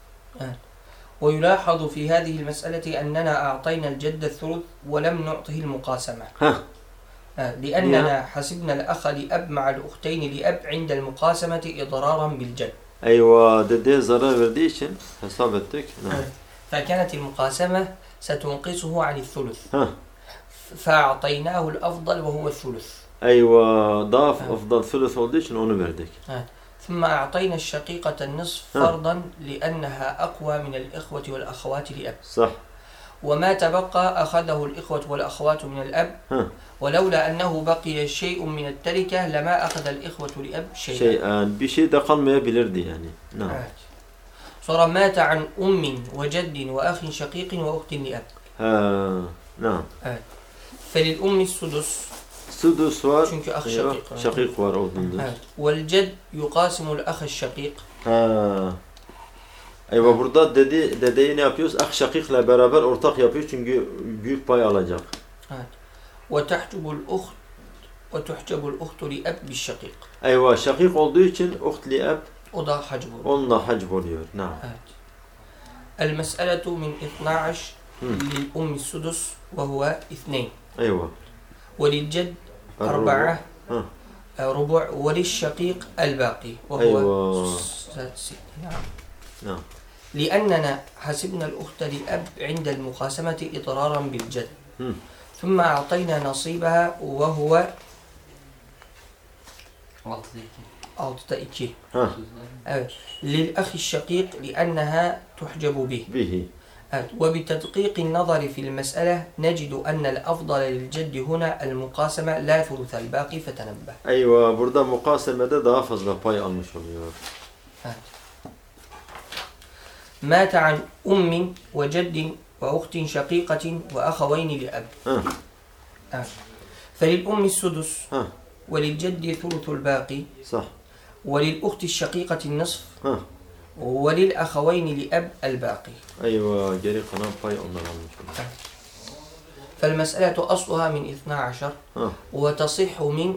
ويلاحظ في هذه المسألة أننا أعطينا الجد الثلث ولم نعطه المقاسمة. Heh. لأننا حسبنا الأخ لأب مع الأختين لأب عند المقاسمة إضرارا بالجد. Eyvah, dedeye zarar verdiği için hesap ettik. Ne? فكانت المقاسمة ستنقصه عن الثلث. Heh. فأعطيناه الأفضل وهو الثلث. Eyvah, daha Evet. afdal sülüs olduğu için onu verdik. ثم أعطينا الشقيقة النصف ها. فرضا لأنها أقوى من الإخوة والأخوات لأب. Sah. وما تبقى أخذه الإخوة والأخوات من الأب. ها. ولولا أنه بقي شيء من التركة لما أخذ الإخوة لأب شيئا. Şey'an, bir şey de kalmayabilirdi yani. Ne? Evet. Sonra مات عن أم وجد وأخ شقيق وأخت لأب. Ha, ne? فللأم السدس. Sudus var. Çünkü ah eyvah, şakik var. şakik var olduğunda. Evet. والجد يقاسم الأخ الشقيق. Ha. Eyvah, burada dedi, dedeyi ne yapıyoruz? Ah şakikle beraber ortak yapıyor çünkü büyük pay alacak. وتحجب الأخت وتحجب الأخت لأب بالشقيق. Eyvah, şakik olduğu için uhtli ab O da hacb olur. onunla hacb oluyor. Ne? Evet. المسألة من اثني عشر للأم السدس وهو اثنين. Eyvah. وللجد الربع. أربعة ها. ربع وللشقيق الباقي وهو أيوة. ست. نعم. نعم. لأننا حسبنا الأخت لأب عند المقاسمة إضرارا بالجد. هم. ثم أعطينا نصيبها وهو altıda iki. Ha. Evet. للأخ الشقيق لأنها تحجب به. Bihi. Evet. وبتدقيق النظر في المسألة نجد أن الأفضل للجد هنا المقاسمة لا ثلث الباقي فتنبه. Eyvah, burada mukasemede daha fazla pay almış oluyor. Evet. مات عن أم وجد وأخت شقيقة وأخوين لأب. Ha, Evet. فللأم السدس ha, وللجد ثلث الباقي sah. وللأخت الشقيقة النصف Ha. وللأخوين لأب الباقي. Eyvah, geri kalan pay onlar almış oluyor. فالمسألة أصلها من اثنا عشر Ha. وتصح من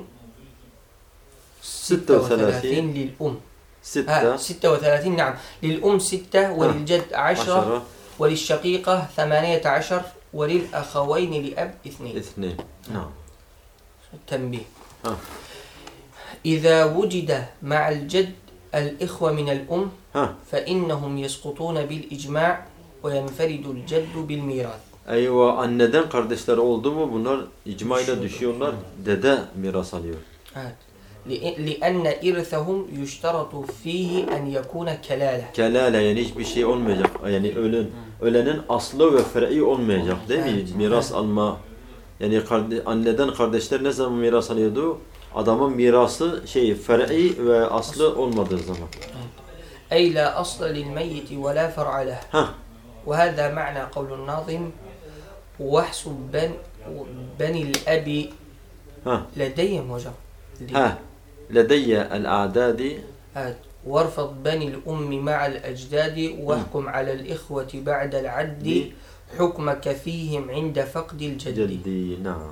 ستة ستة وثلاثين وثلاثين للأم. Sitte. آه ستة وثلاثين نعم. للأم ستة وللجد عشرة عشرة. وللشقيقة ثمانية عشر وللأخوين لأب اثنين. اثنين. نعم. تنبيه. ها. إذا وجد مع الجد الإخوة من الأم Ha. فإنهم يسقطون بالإجماع وينفرد الجد بالميراث. Eyvah, anneden kardeşler oldu mu bunlar icmayla düşüyorlar. Dede miras alıyor. Evet. لأ- لأن إرثهم يشترط فيه أن يكون كلالة. Kelale, yani hiçbir şey olmayacak. Yani ölün, ölenin aslı ve fer'i olmayacak değil mi? Evet, Miras evet. alma. Yani karde, anneden kardeşler ne zaman miras alıyordu? Adamın mirası şey fer'i ve aslı olmadığı zaman. أي لا أصل للميت ولا فرع له. Ha. وهذا معنى قول الناظم واحسب بن بني الأب Ha. لديهم hocam. Ha. Ledeyye el-a'dadi. Evet. وارفض بني الأم مع الأجداد واحكم على الإخوة بعد العد حكمك فيهم عند فقد الجد. Ceddi. Naam.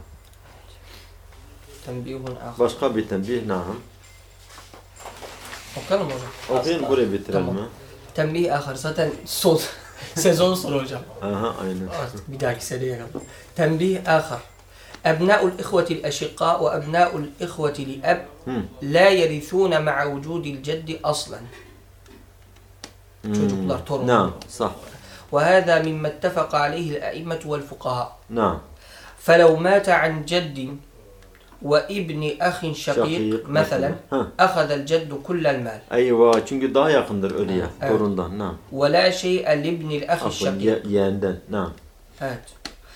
تنبيه آخر. Başka bir tembih. Naam. Okuyalım hocam. Okuyun, burayı bitirelim. Tamam. Ha. Tembih ahir. Zaten son sezon sonu hocam. Aha, aynen. Artık bir dahaki seneye kadar. Tembih ahir. أبناء الإخوة الأشقاء وأبناء الإخوة لأب Hı. لا يرثون مع وجود الجد أصلا. Çocuklar, torunlar. Naam. Sah. وهذا مما اتفق عليه الأئمة والفقهاء. Naam. فلو مات عن جد وابن أخ شقيق شقيق مثلا مثلاً. أخذ الجد كل المال Eyvah, çünkü daha yakındır ölüye. Evet. Torundan. Naam. ولا شيء لابن الأخ Afwan, الشقيق. ye- yeğenden. Naam. Evet.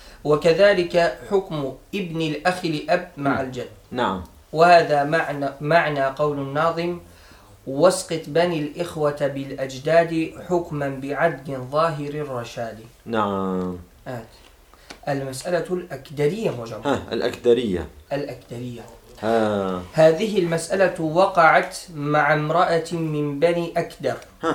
وكذلك حكم ابن الأخ لأب مع الجد. Naam. وهذا معنى معنى قول الناظم واسقط بني الإخوة بالأجداد حكما بعدل ظاهر الرشاد. Naam. Evet. المسألة الأكدرية hocam. Ha, el-ekderiye. الأكدرية. Ha. هذه المسألة وقعت مع امرأة من بني أكدر Ha.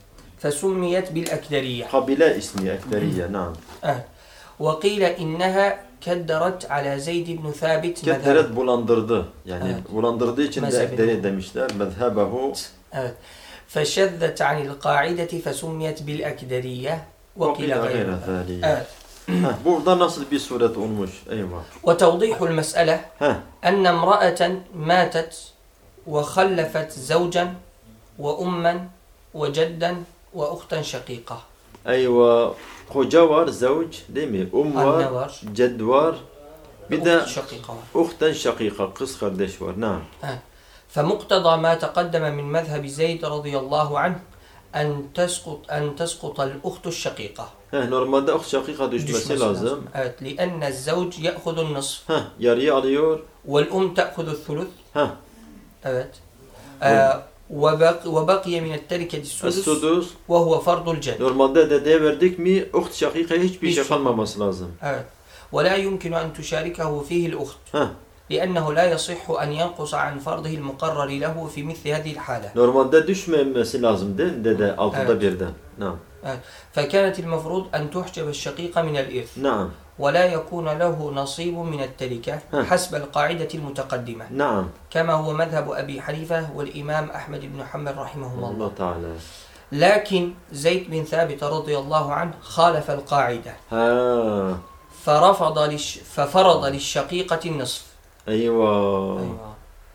فسميت بالأكدرية. Kabile ismi ekderiye. Naam. آه. وقيل إنها كدرت على زيد بن ثابت مذهب. Kedderet bulandırdı. Yani Evet. bulandırdığı için de Mezhebini. ekderi demişler. Mezhebehu. Evet. فشذت عن القاعدة فسميت بالأكدرية وقيل غير ذلك. Evet. Ha, burada nasıl bir suret olmuş? Eyvah. وتوضيح المسألة Ha. أن امرأة ماتت وخلفت زوجا وأما وجدا وأختا شقيقة. Eyvah. Koca var, zevç değil mi? Um var, Anne var. ced var. Bir de أخت شقيقة var. uhten şakika, kız kardeş var. Naam. آه. فمقتضى ما تقدم من مذهب زيد رضي الله عنه أن تسقط أن تسقط الأخت الشقيقة. Heh, normalde uht şakika düşmesi, düşmesi lazım. Evet. لأن الزوج يأخذ النصف Heh, yarıyı alıyor. والأم تأخذ الثلث. Heh. Evet. آه وبق وبقي من التركة السدس Es-sudus. وهو فرض الجد. Normalde dedeye verdik mi uht şakikaya hiçbir Hiç şey şey. kalmaması lazım. Evet. ولا يمكن أن تشاركه فيه الأخت Heh. لأنه لا يصح أن ينقص عن فرضه المقرر له في مثل هذه الحالة. Normalde düşmemesi lazım değil mi dede altıda Evet. birden. Naam. Evet. فكانت المفروض أن تحجب الشقيق من الإرث Naam. ولا يكون له نصيب من التركة ها. حسب القاعدة المتقدمة Naam. كما هو مذهب أبي حنيفة والإمام أحمد بن حنبل رحمهم الله. Allah Teala. لكن زيد بن ثابت رضي الله عنه خالف القاعدة Ha. فرفض للش ففرض للشقيقة النصف. Eyvah. أيوة.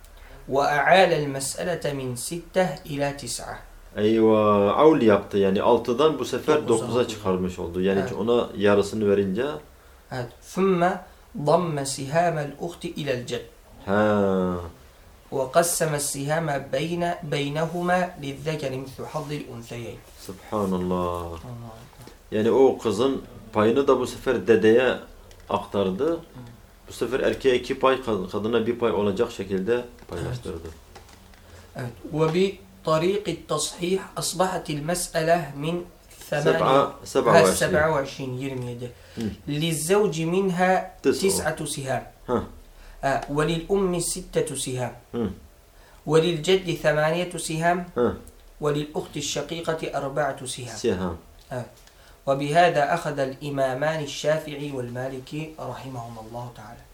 وأعال المسألة من ستة إلى تسعة. Eyvah. Avl yaptı. Yani altıdan bu sefer Dokuza dokuza aldı. çıkarmış oldu. Yani Evet. ona yarısını verince ثم ضم سهام الأخت إلى الجد. ha. وقسم السهام بين بينهما للذكر مثل حظ الأنثيين. Subhanallah. Yani o kızın payını da bu sefer dedeye aktardı. Bu sefer erkeğe iki pay, kadına bir pay olacak şekilde paylaştırdı. Evet. وبطريق التصحيح أصبحت المسألة من سبعة سبعة وعشرين سبعة وعشرين يرمي يده للزوج منها تسعة سهام آه. وللأم ستة سهام وللجد ثمانية سهام وللأخت الشقيقة أربعة سهام سهام آه. وبهذا أخذ الإمامان الشافعي والمالكي رحمهم الله تعالى.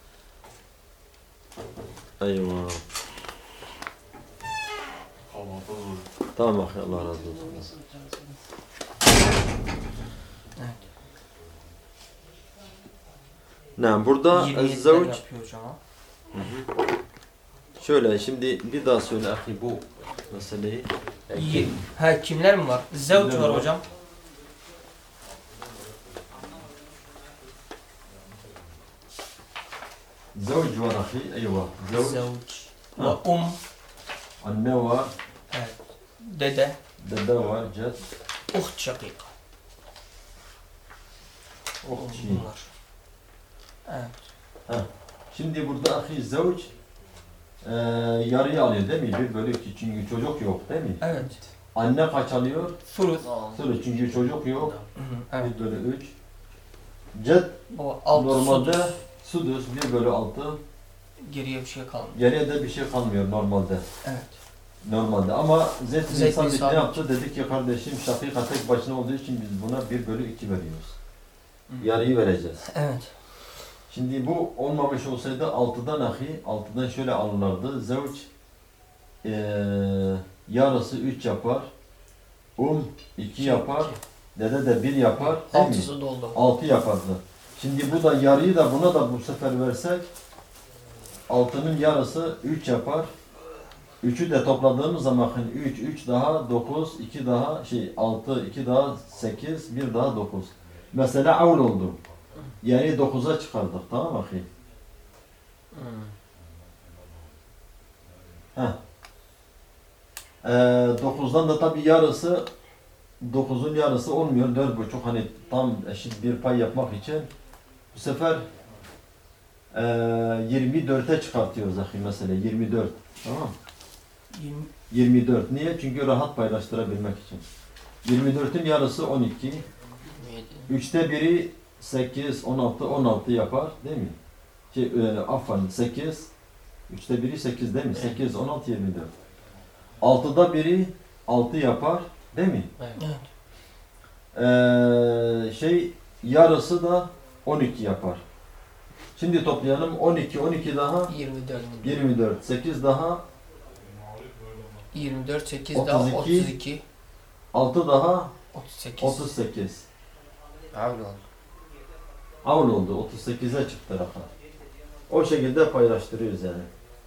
أيوة. Tamam akı, Allah razı olsun. Evet. Ne burada zavç şöyle şimdi bir daha söyle akı bu meseleyi. Ha kimler mi var? Zavç var hocam. Zavç var akı. Eyvah. Zavç. Ve um. Anne var. Evet. Dede. Dede var. Ced. Uht şakika. Uht şey. Bunlar. Evet. Ha. Şimdi burada ahi zavç e, yarıyı alıyor değil mi? Bir bölü iki. Çünkü çocuk yok değil mi? Evet. Anne kaç alıyor? Thuluth. Thuluth. Çünkü çocuk yok. Evet. bir bölü üç. Ced altı normalde sudus. sudus bir bölü altı. Geriye bir şey kalmıyor. Geriye de bir şey kalmıyor normalde. Evet. Normalde ama Zeyd bin Sabit ne Sabit. yaptı? Dedi ki kardeşim şakika tek başına olduğu için biz buna bir bölü iki veriyoruz. Yarıyı vereceğiz. Evet. Şimdi bu olmamış olsaydı altıdan ahi, altıdan şöyle alınırdı. Zevç ee, yarısı üç yapar. Um iki yapar. Dede de bir yapar. Değil mi? Altısı doldu. Altı yapardı. Şimdi bu da yarıyı da buna da bu sefer versek altının yarısı üç yapar. üçü de topladığımız zaman üç, üç daha dokuz, iki daha şey altı, iki daha sekiz, bir daha dokuz. Mesela avl oldu. Yani dokuza çıkardık. Tamam mı? Hmm. Heh. Ee, dokuzdan da tabi yarısı dokuzun yarısı olmuyor. dört buçuk hani tam eşit bir pay yapmak için bu sefer e, yirmi dörte çıkartıyoruz ahi mesela yirmi dört. Tamam. yirmi dört. Niye? Çünkü rahat paylaştırabilmek için. yirmi dörtün yarısı on iki. üçte biri sekiz, on altı, on altı yapar değil mi? Şey, e, affan sekiz. üçte biri sekiz değil mi? sekiz, on altı, yirmi dört. altıda biri altı yapar değil mi? Evet. Ee, şey yarısı da on iki yapar. Şimdi toplayalım. on iki, on iki daha yirmi dört. yirmi dört. sekiz daha yirmi dört, sekiz otuz daha iki. otuz iki. altı daha otuz sekiz. otuz sekiz. Avl oldu. Avl oldu. otuz sekize çıktı rakam. O şekilde paylaştırıyoruz yani.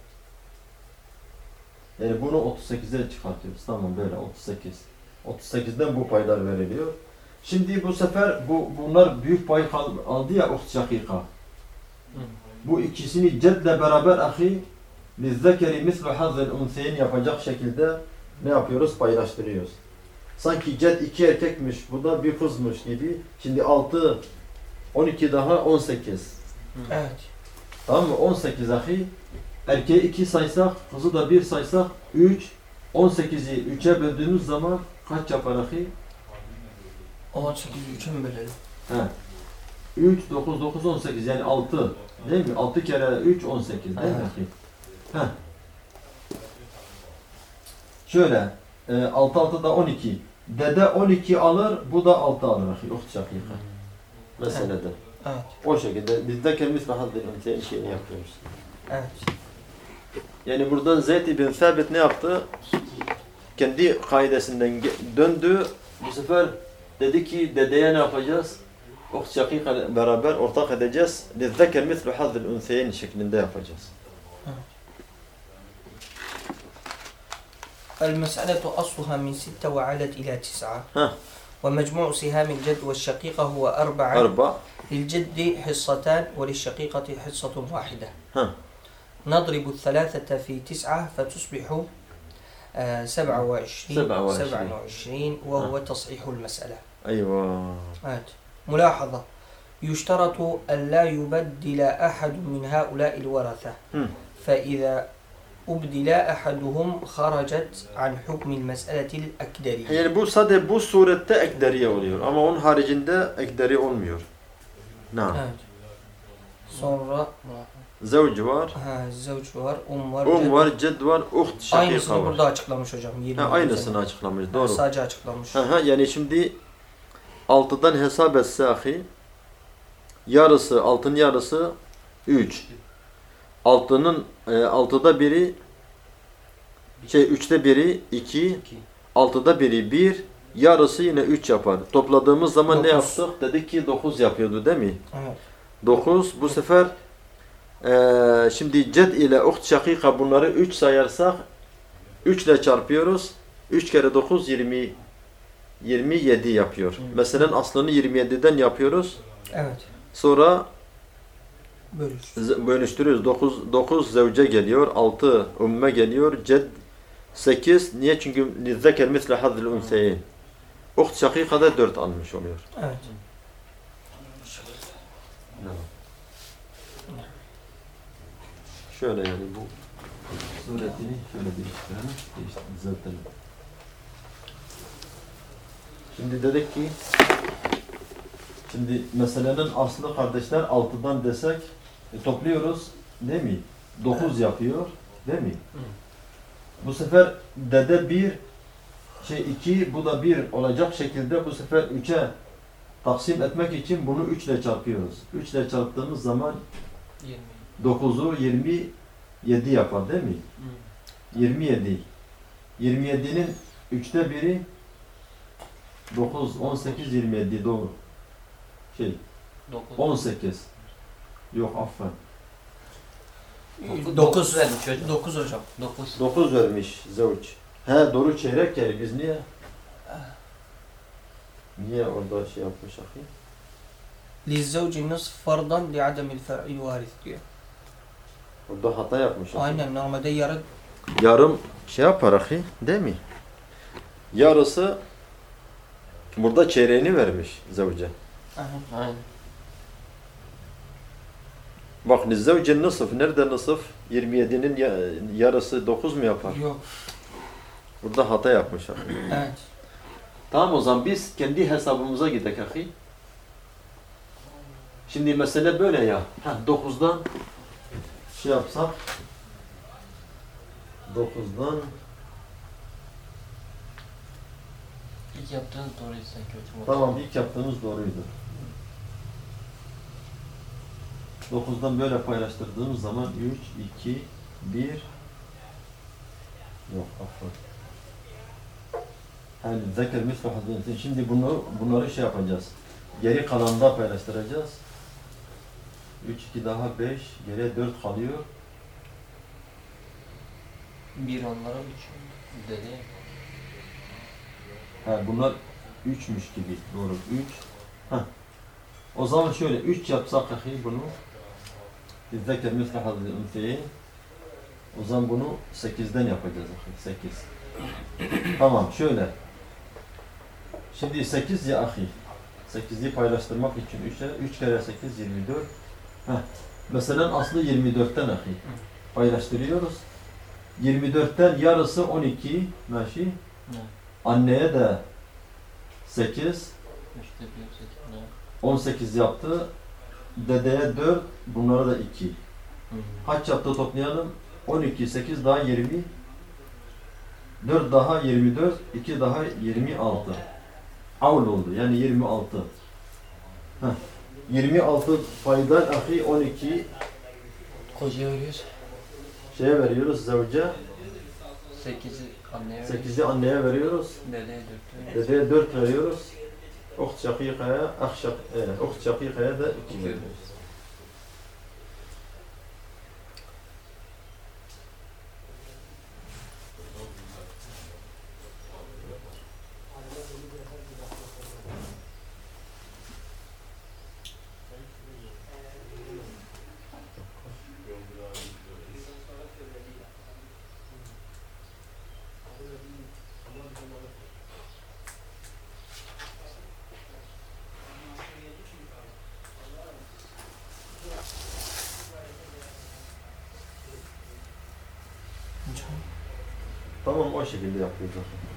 Yani bunu otuz sekize çıkartıyoruz. Tamam böyle otuz sekiz. otuz sekizden bu paylar veriliyor. Şimdi bu sefer bu bunlar büyük pay aldı ya uht şakika. Bu ikisini ceddle beraber ahi lizzekeri mislu hazzel unseyin yapacak şekilde ne yapıyoruz? Paylaştırıyoruz. Sanki ced iki erkekmiş, bu da bir kızmış gibi. Şimdi altı, on iki daha on sekiz. Evet. Tamam mı? on sekiz ahi. Erkeği iki saysak, kızı da bir saysak üç. on sekizi üçe böldüğümüz zaman kaç yapar ahi? on sekiz üçe mi bölelim? He. üç, dokuz, dokuz, on sekiz yani altı. Değil mi? altı kere üç, on sekiz değil mi ahi? Heh. Şöyle, e, altı altı da on iki. Dede on iki alır, bu da altı alır ahi. Uht şakika. Meselede. Evet. O şekilde bizde kelimiz rahatdır. Şeyini şeyini yapıyoruz. Evet. Yani buradan Zeyd bin Sabit ne yaptı? Kendi kaidesinden döndü. Bu sefer dedi ki dedeye ne yapacağız? Uht şakika beraber ortak edeceğiz. Lizzeker mislu hazzil unseyin şeklinde yapacağız. المسألة أصلها من ستة وعلت إلى تسعة. ها. ومجموع سهام الجد والشقيقة هو أربعة. أربعة. للجد حصتان وللشقيقة حصة واحدة. ها. نضرب الثلاثة في تسعة فتصبح آه، سبعة وعشرين سبعة وعشرين. سبعة وعشرين وهو تصحيح المسألة. أيوة. آت. ملاحظة: يشترط أن لا يبدل أحد من هؤلاء الورثة، Hı. فإذا أبدل أحدهم خرجت عن حكم المسألة الأكدرية. Yani bu sadece bu surette ekderiye oluyor ama onun haricinde ekderi olmuyor. Naam. Evet. Sonra Zevc var, ha, zevç var, um var, um ced var, ced var, uht şakika Aynısını var. burada açıklamış hocam. yirmi Ha, aynısını üzerine. açıklamış. Ha, Doğru. sadece açıklamış. Ha, ha, yani şimdi altıdan hesap etse ahi, yarısı, altının yarısı üç. Altının e, altıda biri şey üçte biri iki, altıda biri bir, yarısı yine üç yapar. Topladığımız zaman ne Dokuz. yaptık? Dedik ki dokuz yapıyordu değil mi? Evet. dokuz. Bu sefer e, şimdi ced ile uht şakika bunları üç sayarsak üç ile çarpıyoruz. üç kere dokuz yirmi yirmi yedi yapıyor. Mesela aslını yirmi yediden yapıyoruz. Evet. Sonra Bölür. z- bölüştürüyoruz. dokuz dokuz zevce geliyor. altı ümme geliyor. Ced sekiz. Niye? Çünkü lizeker misle hazzil unseyin. Uht şakikada dört almış oluyor. Evet. Şöyle yani bu suretini şöyle değiştirelim. Değiştir, düzeltelim. Şimdi dedik ki şimdi meselenin aslı kardeşler altıdan desek e, topluyoruz değil mi? dokuz yapıyor değil mi? Bu sefer dede bir şey iki bu da bir olacak şekilde bu sefer üçe taksim etmek için bunu üç ile çarpıyoruz. üç ile çarptığımız zaman yirmi. dokuzu yirmi yedi yapar değil mi? yirmi yedi. yirmi yedinin üçte biri dokuz, on sekiz, yirmi yedi doğru. Şey, dokuz. on sekiz. Yok affen. dokuz vermiş hocam. dokuz hocam. dokuz. dokuz vermiş zevç. He doğru çeyrek yani biz niye? Niye orada şey yapmış ahi? Lizzevci nısf fardan li ademil fer'i varis diyor. Orada hata yapmış ahi. Aynen, normalde yarı Yarım şey yapar ahi değil mi? Yarısı burada çeyreğini vermiş zevce. Aha. Aynen. Bak nizzevcin nısıf. Nerede nısıf? yirmi yedinin ya- yarısı dokuz mu yapar? Yok. Burada hata yapmış ahi. Evet. Tamam o zaman biz kendi hesabımıza gidelim ahi. Şimdi mesele böyle ya. Ha, dokuzdan şey yapsak dokuzdan İlk yaptığınız doğruydu sanki hocam. tamam ilk yaptığımız doğruydu. dokuzdan böyle paylaştırdığımız zaman üç, iki, bir yok affet. Yani zeker misli hazretin. Şimdi bunu bunları şey yapacağız. Geri kalanında paylaştıracağız. üç, iki daha beş, geriye dört kalıyor. Bir onlara üç. Dedi. Ha, bunlar üçmüş gibi. Doğru. üç. Ha. O zaman şöyle üç yapsak ahi bunu. Zeker misli hazretin. O zaman bunu sekizden yapacağız ahi. sekiz. Tamam şöyle. Şimdi sekiz ya ahi. sekizi paylaştırmak için üçe. üç kere sekiz yirmi dört. Heh. Mesela aslı yirmi dörtten ahi. Paylaştırıyoruz. yirmi dörtten yarısı on iki. Maşi. Evet. Anneye de sekiz. Üçte bir, sekiz. Ne? on sekiz yaptı. Dedeye dört. Bunlara da iki. Hı. Kaç yaptı toplayalım? on iki, sekiz daha yirmi. dört daha yirmi dört. iki daha yirmi altı. Avl oldu. Yani yirmi altı. Heh. yirmi altı paydan ahi on iki Kocaya veriyoruz. şeye veriyoruz zevce. sekizi anneye veriyoruz. sekizi anneye veriyoruz. Dedeye dört veriyoruz. Dedeye dört veriyoruz. Uht şakikaya, ah şak, e, uht şakikaya da iki İki veriyoruz. Tamam o şekilde yapıyoruz.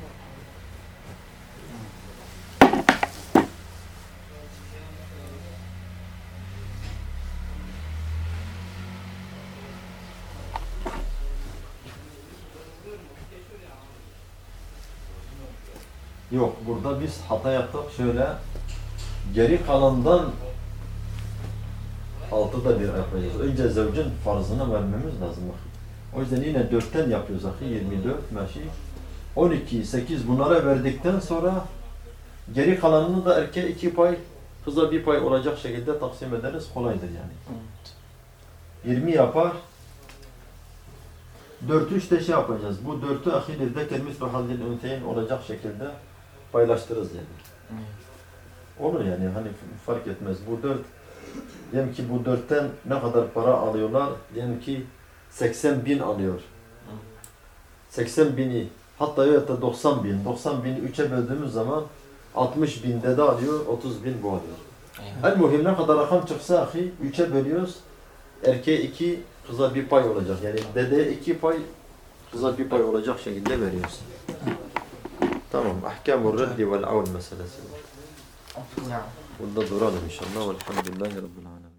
Yok, burada biz hata yaptık. Şöyle geri kalandan altıda bir yapacağız. Önce zevcin farzını vermemiz lazım. O yüzden yine dörtten yapıyoruz. yirmi dört meşi. on iki, sekiz bunlara verdikten sonra geri kalanını da erkeğe iki pay, kıza bir pay olacak şekilde taksim ederiz. Kolaydır yani. yirmi yapar. dört üç de şey yapacağız. Bu dörtü ahil zeker mislu hazzil ünseyn olacak şekilde paylaştırırız yani. Olur yani hani fark etmez. Bu dört, diyelim ki bu dörtten ne kadar para alıyorlar? Diyelim ki seksen bin alıyor. seksen bini hatta evet de doksan bin. doksan bini üçe böldüğümüz zaman altmış bin dede alıyor, otuz bin bu alıyor. En muhim ne kadar rakam çıksa ahi üçe bölüyoruz. Erkeğe iki, kıza bir pay olacak. Yani dedeye iki pay, kıza bir pay olacak şekilde veriyoruz. Tamam. Ahkam-ı reddi vel avl meselesi. نعم. Burada duralım inşallah. Velhamdülillahi Rabbil alemin.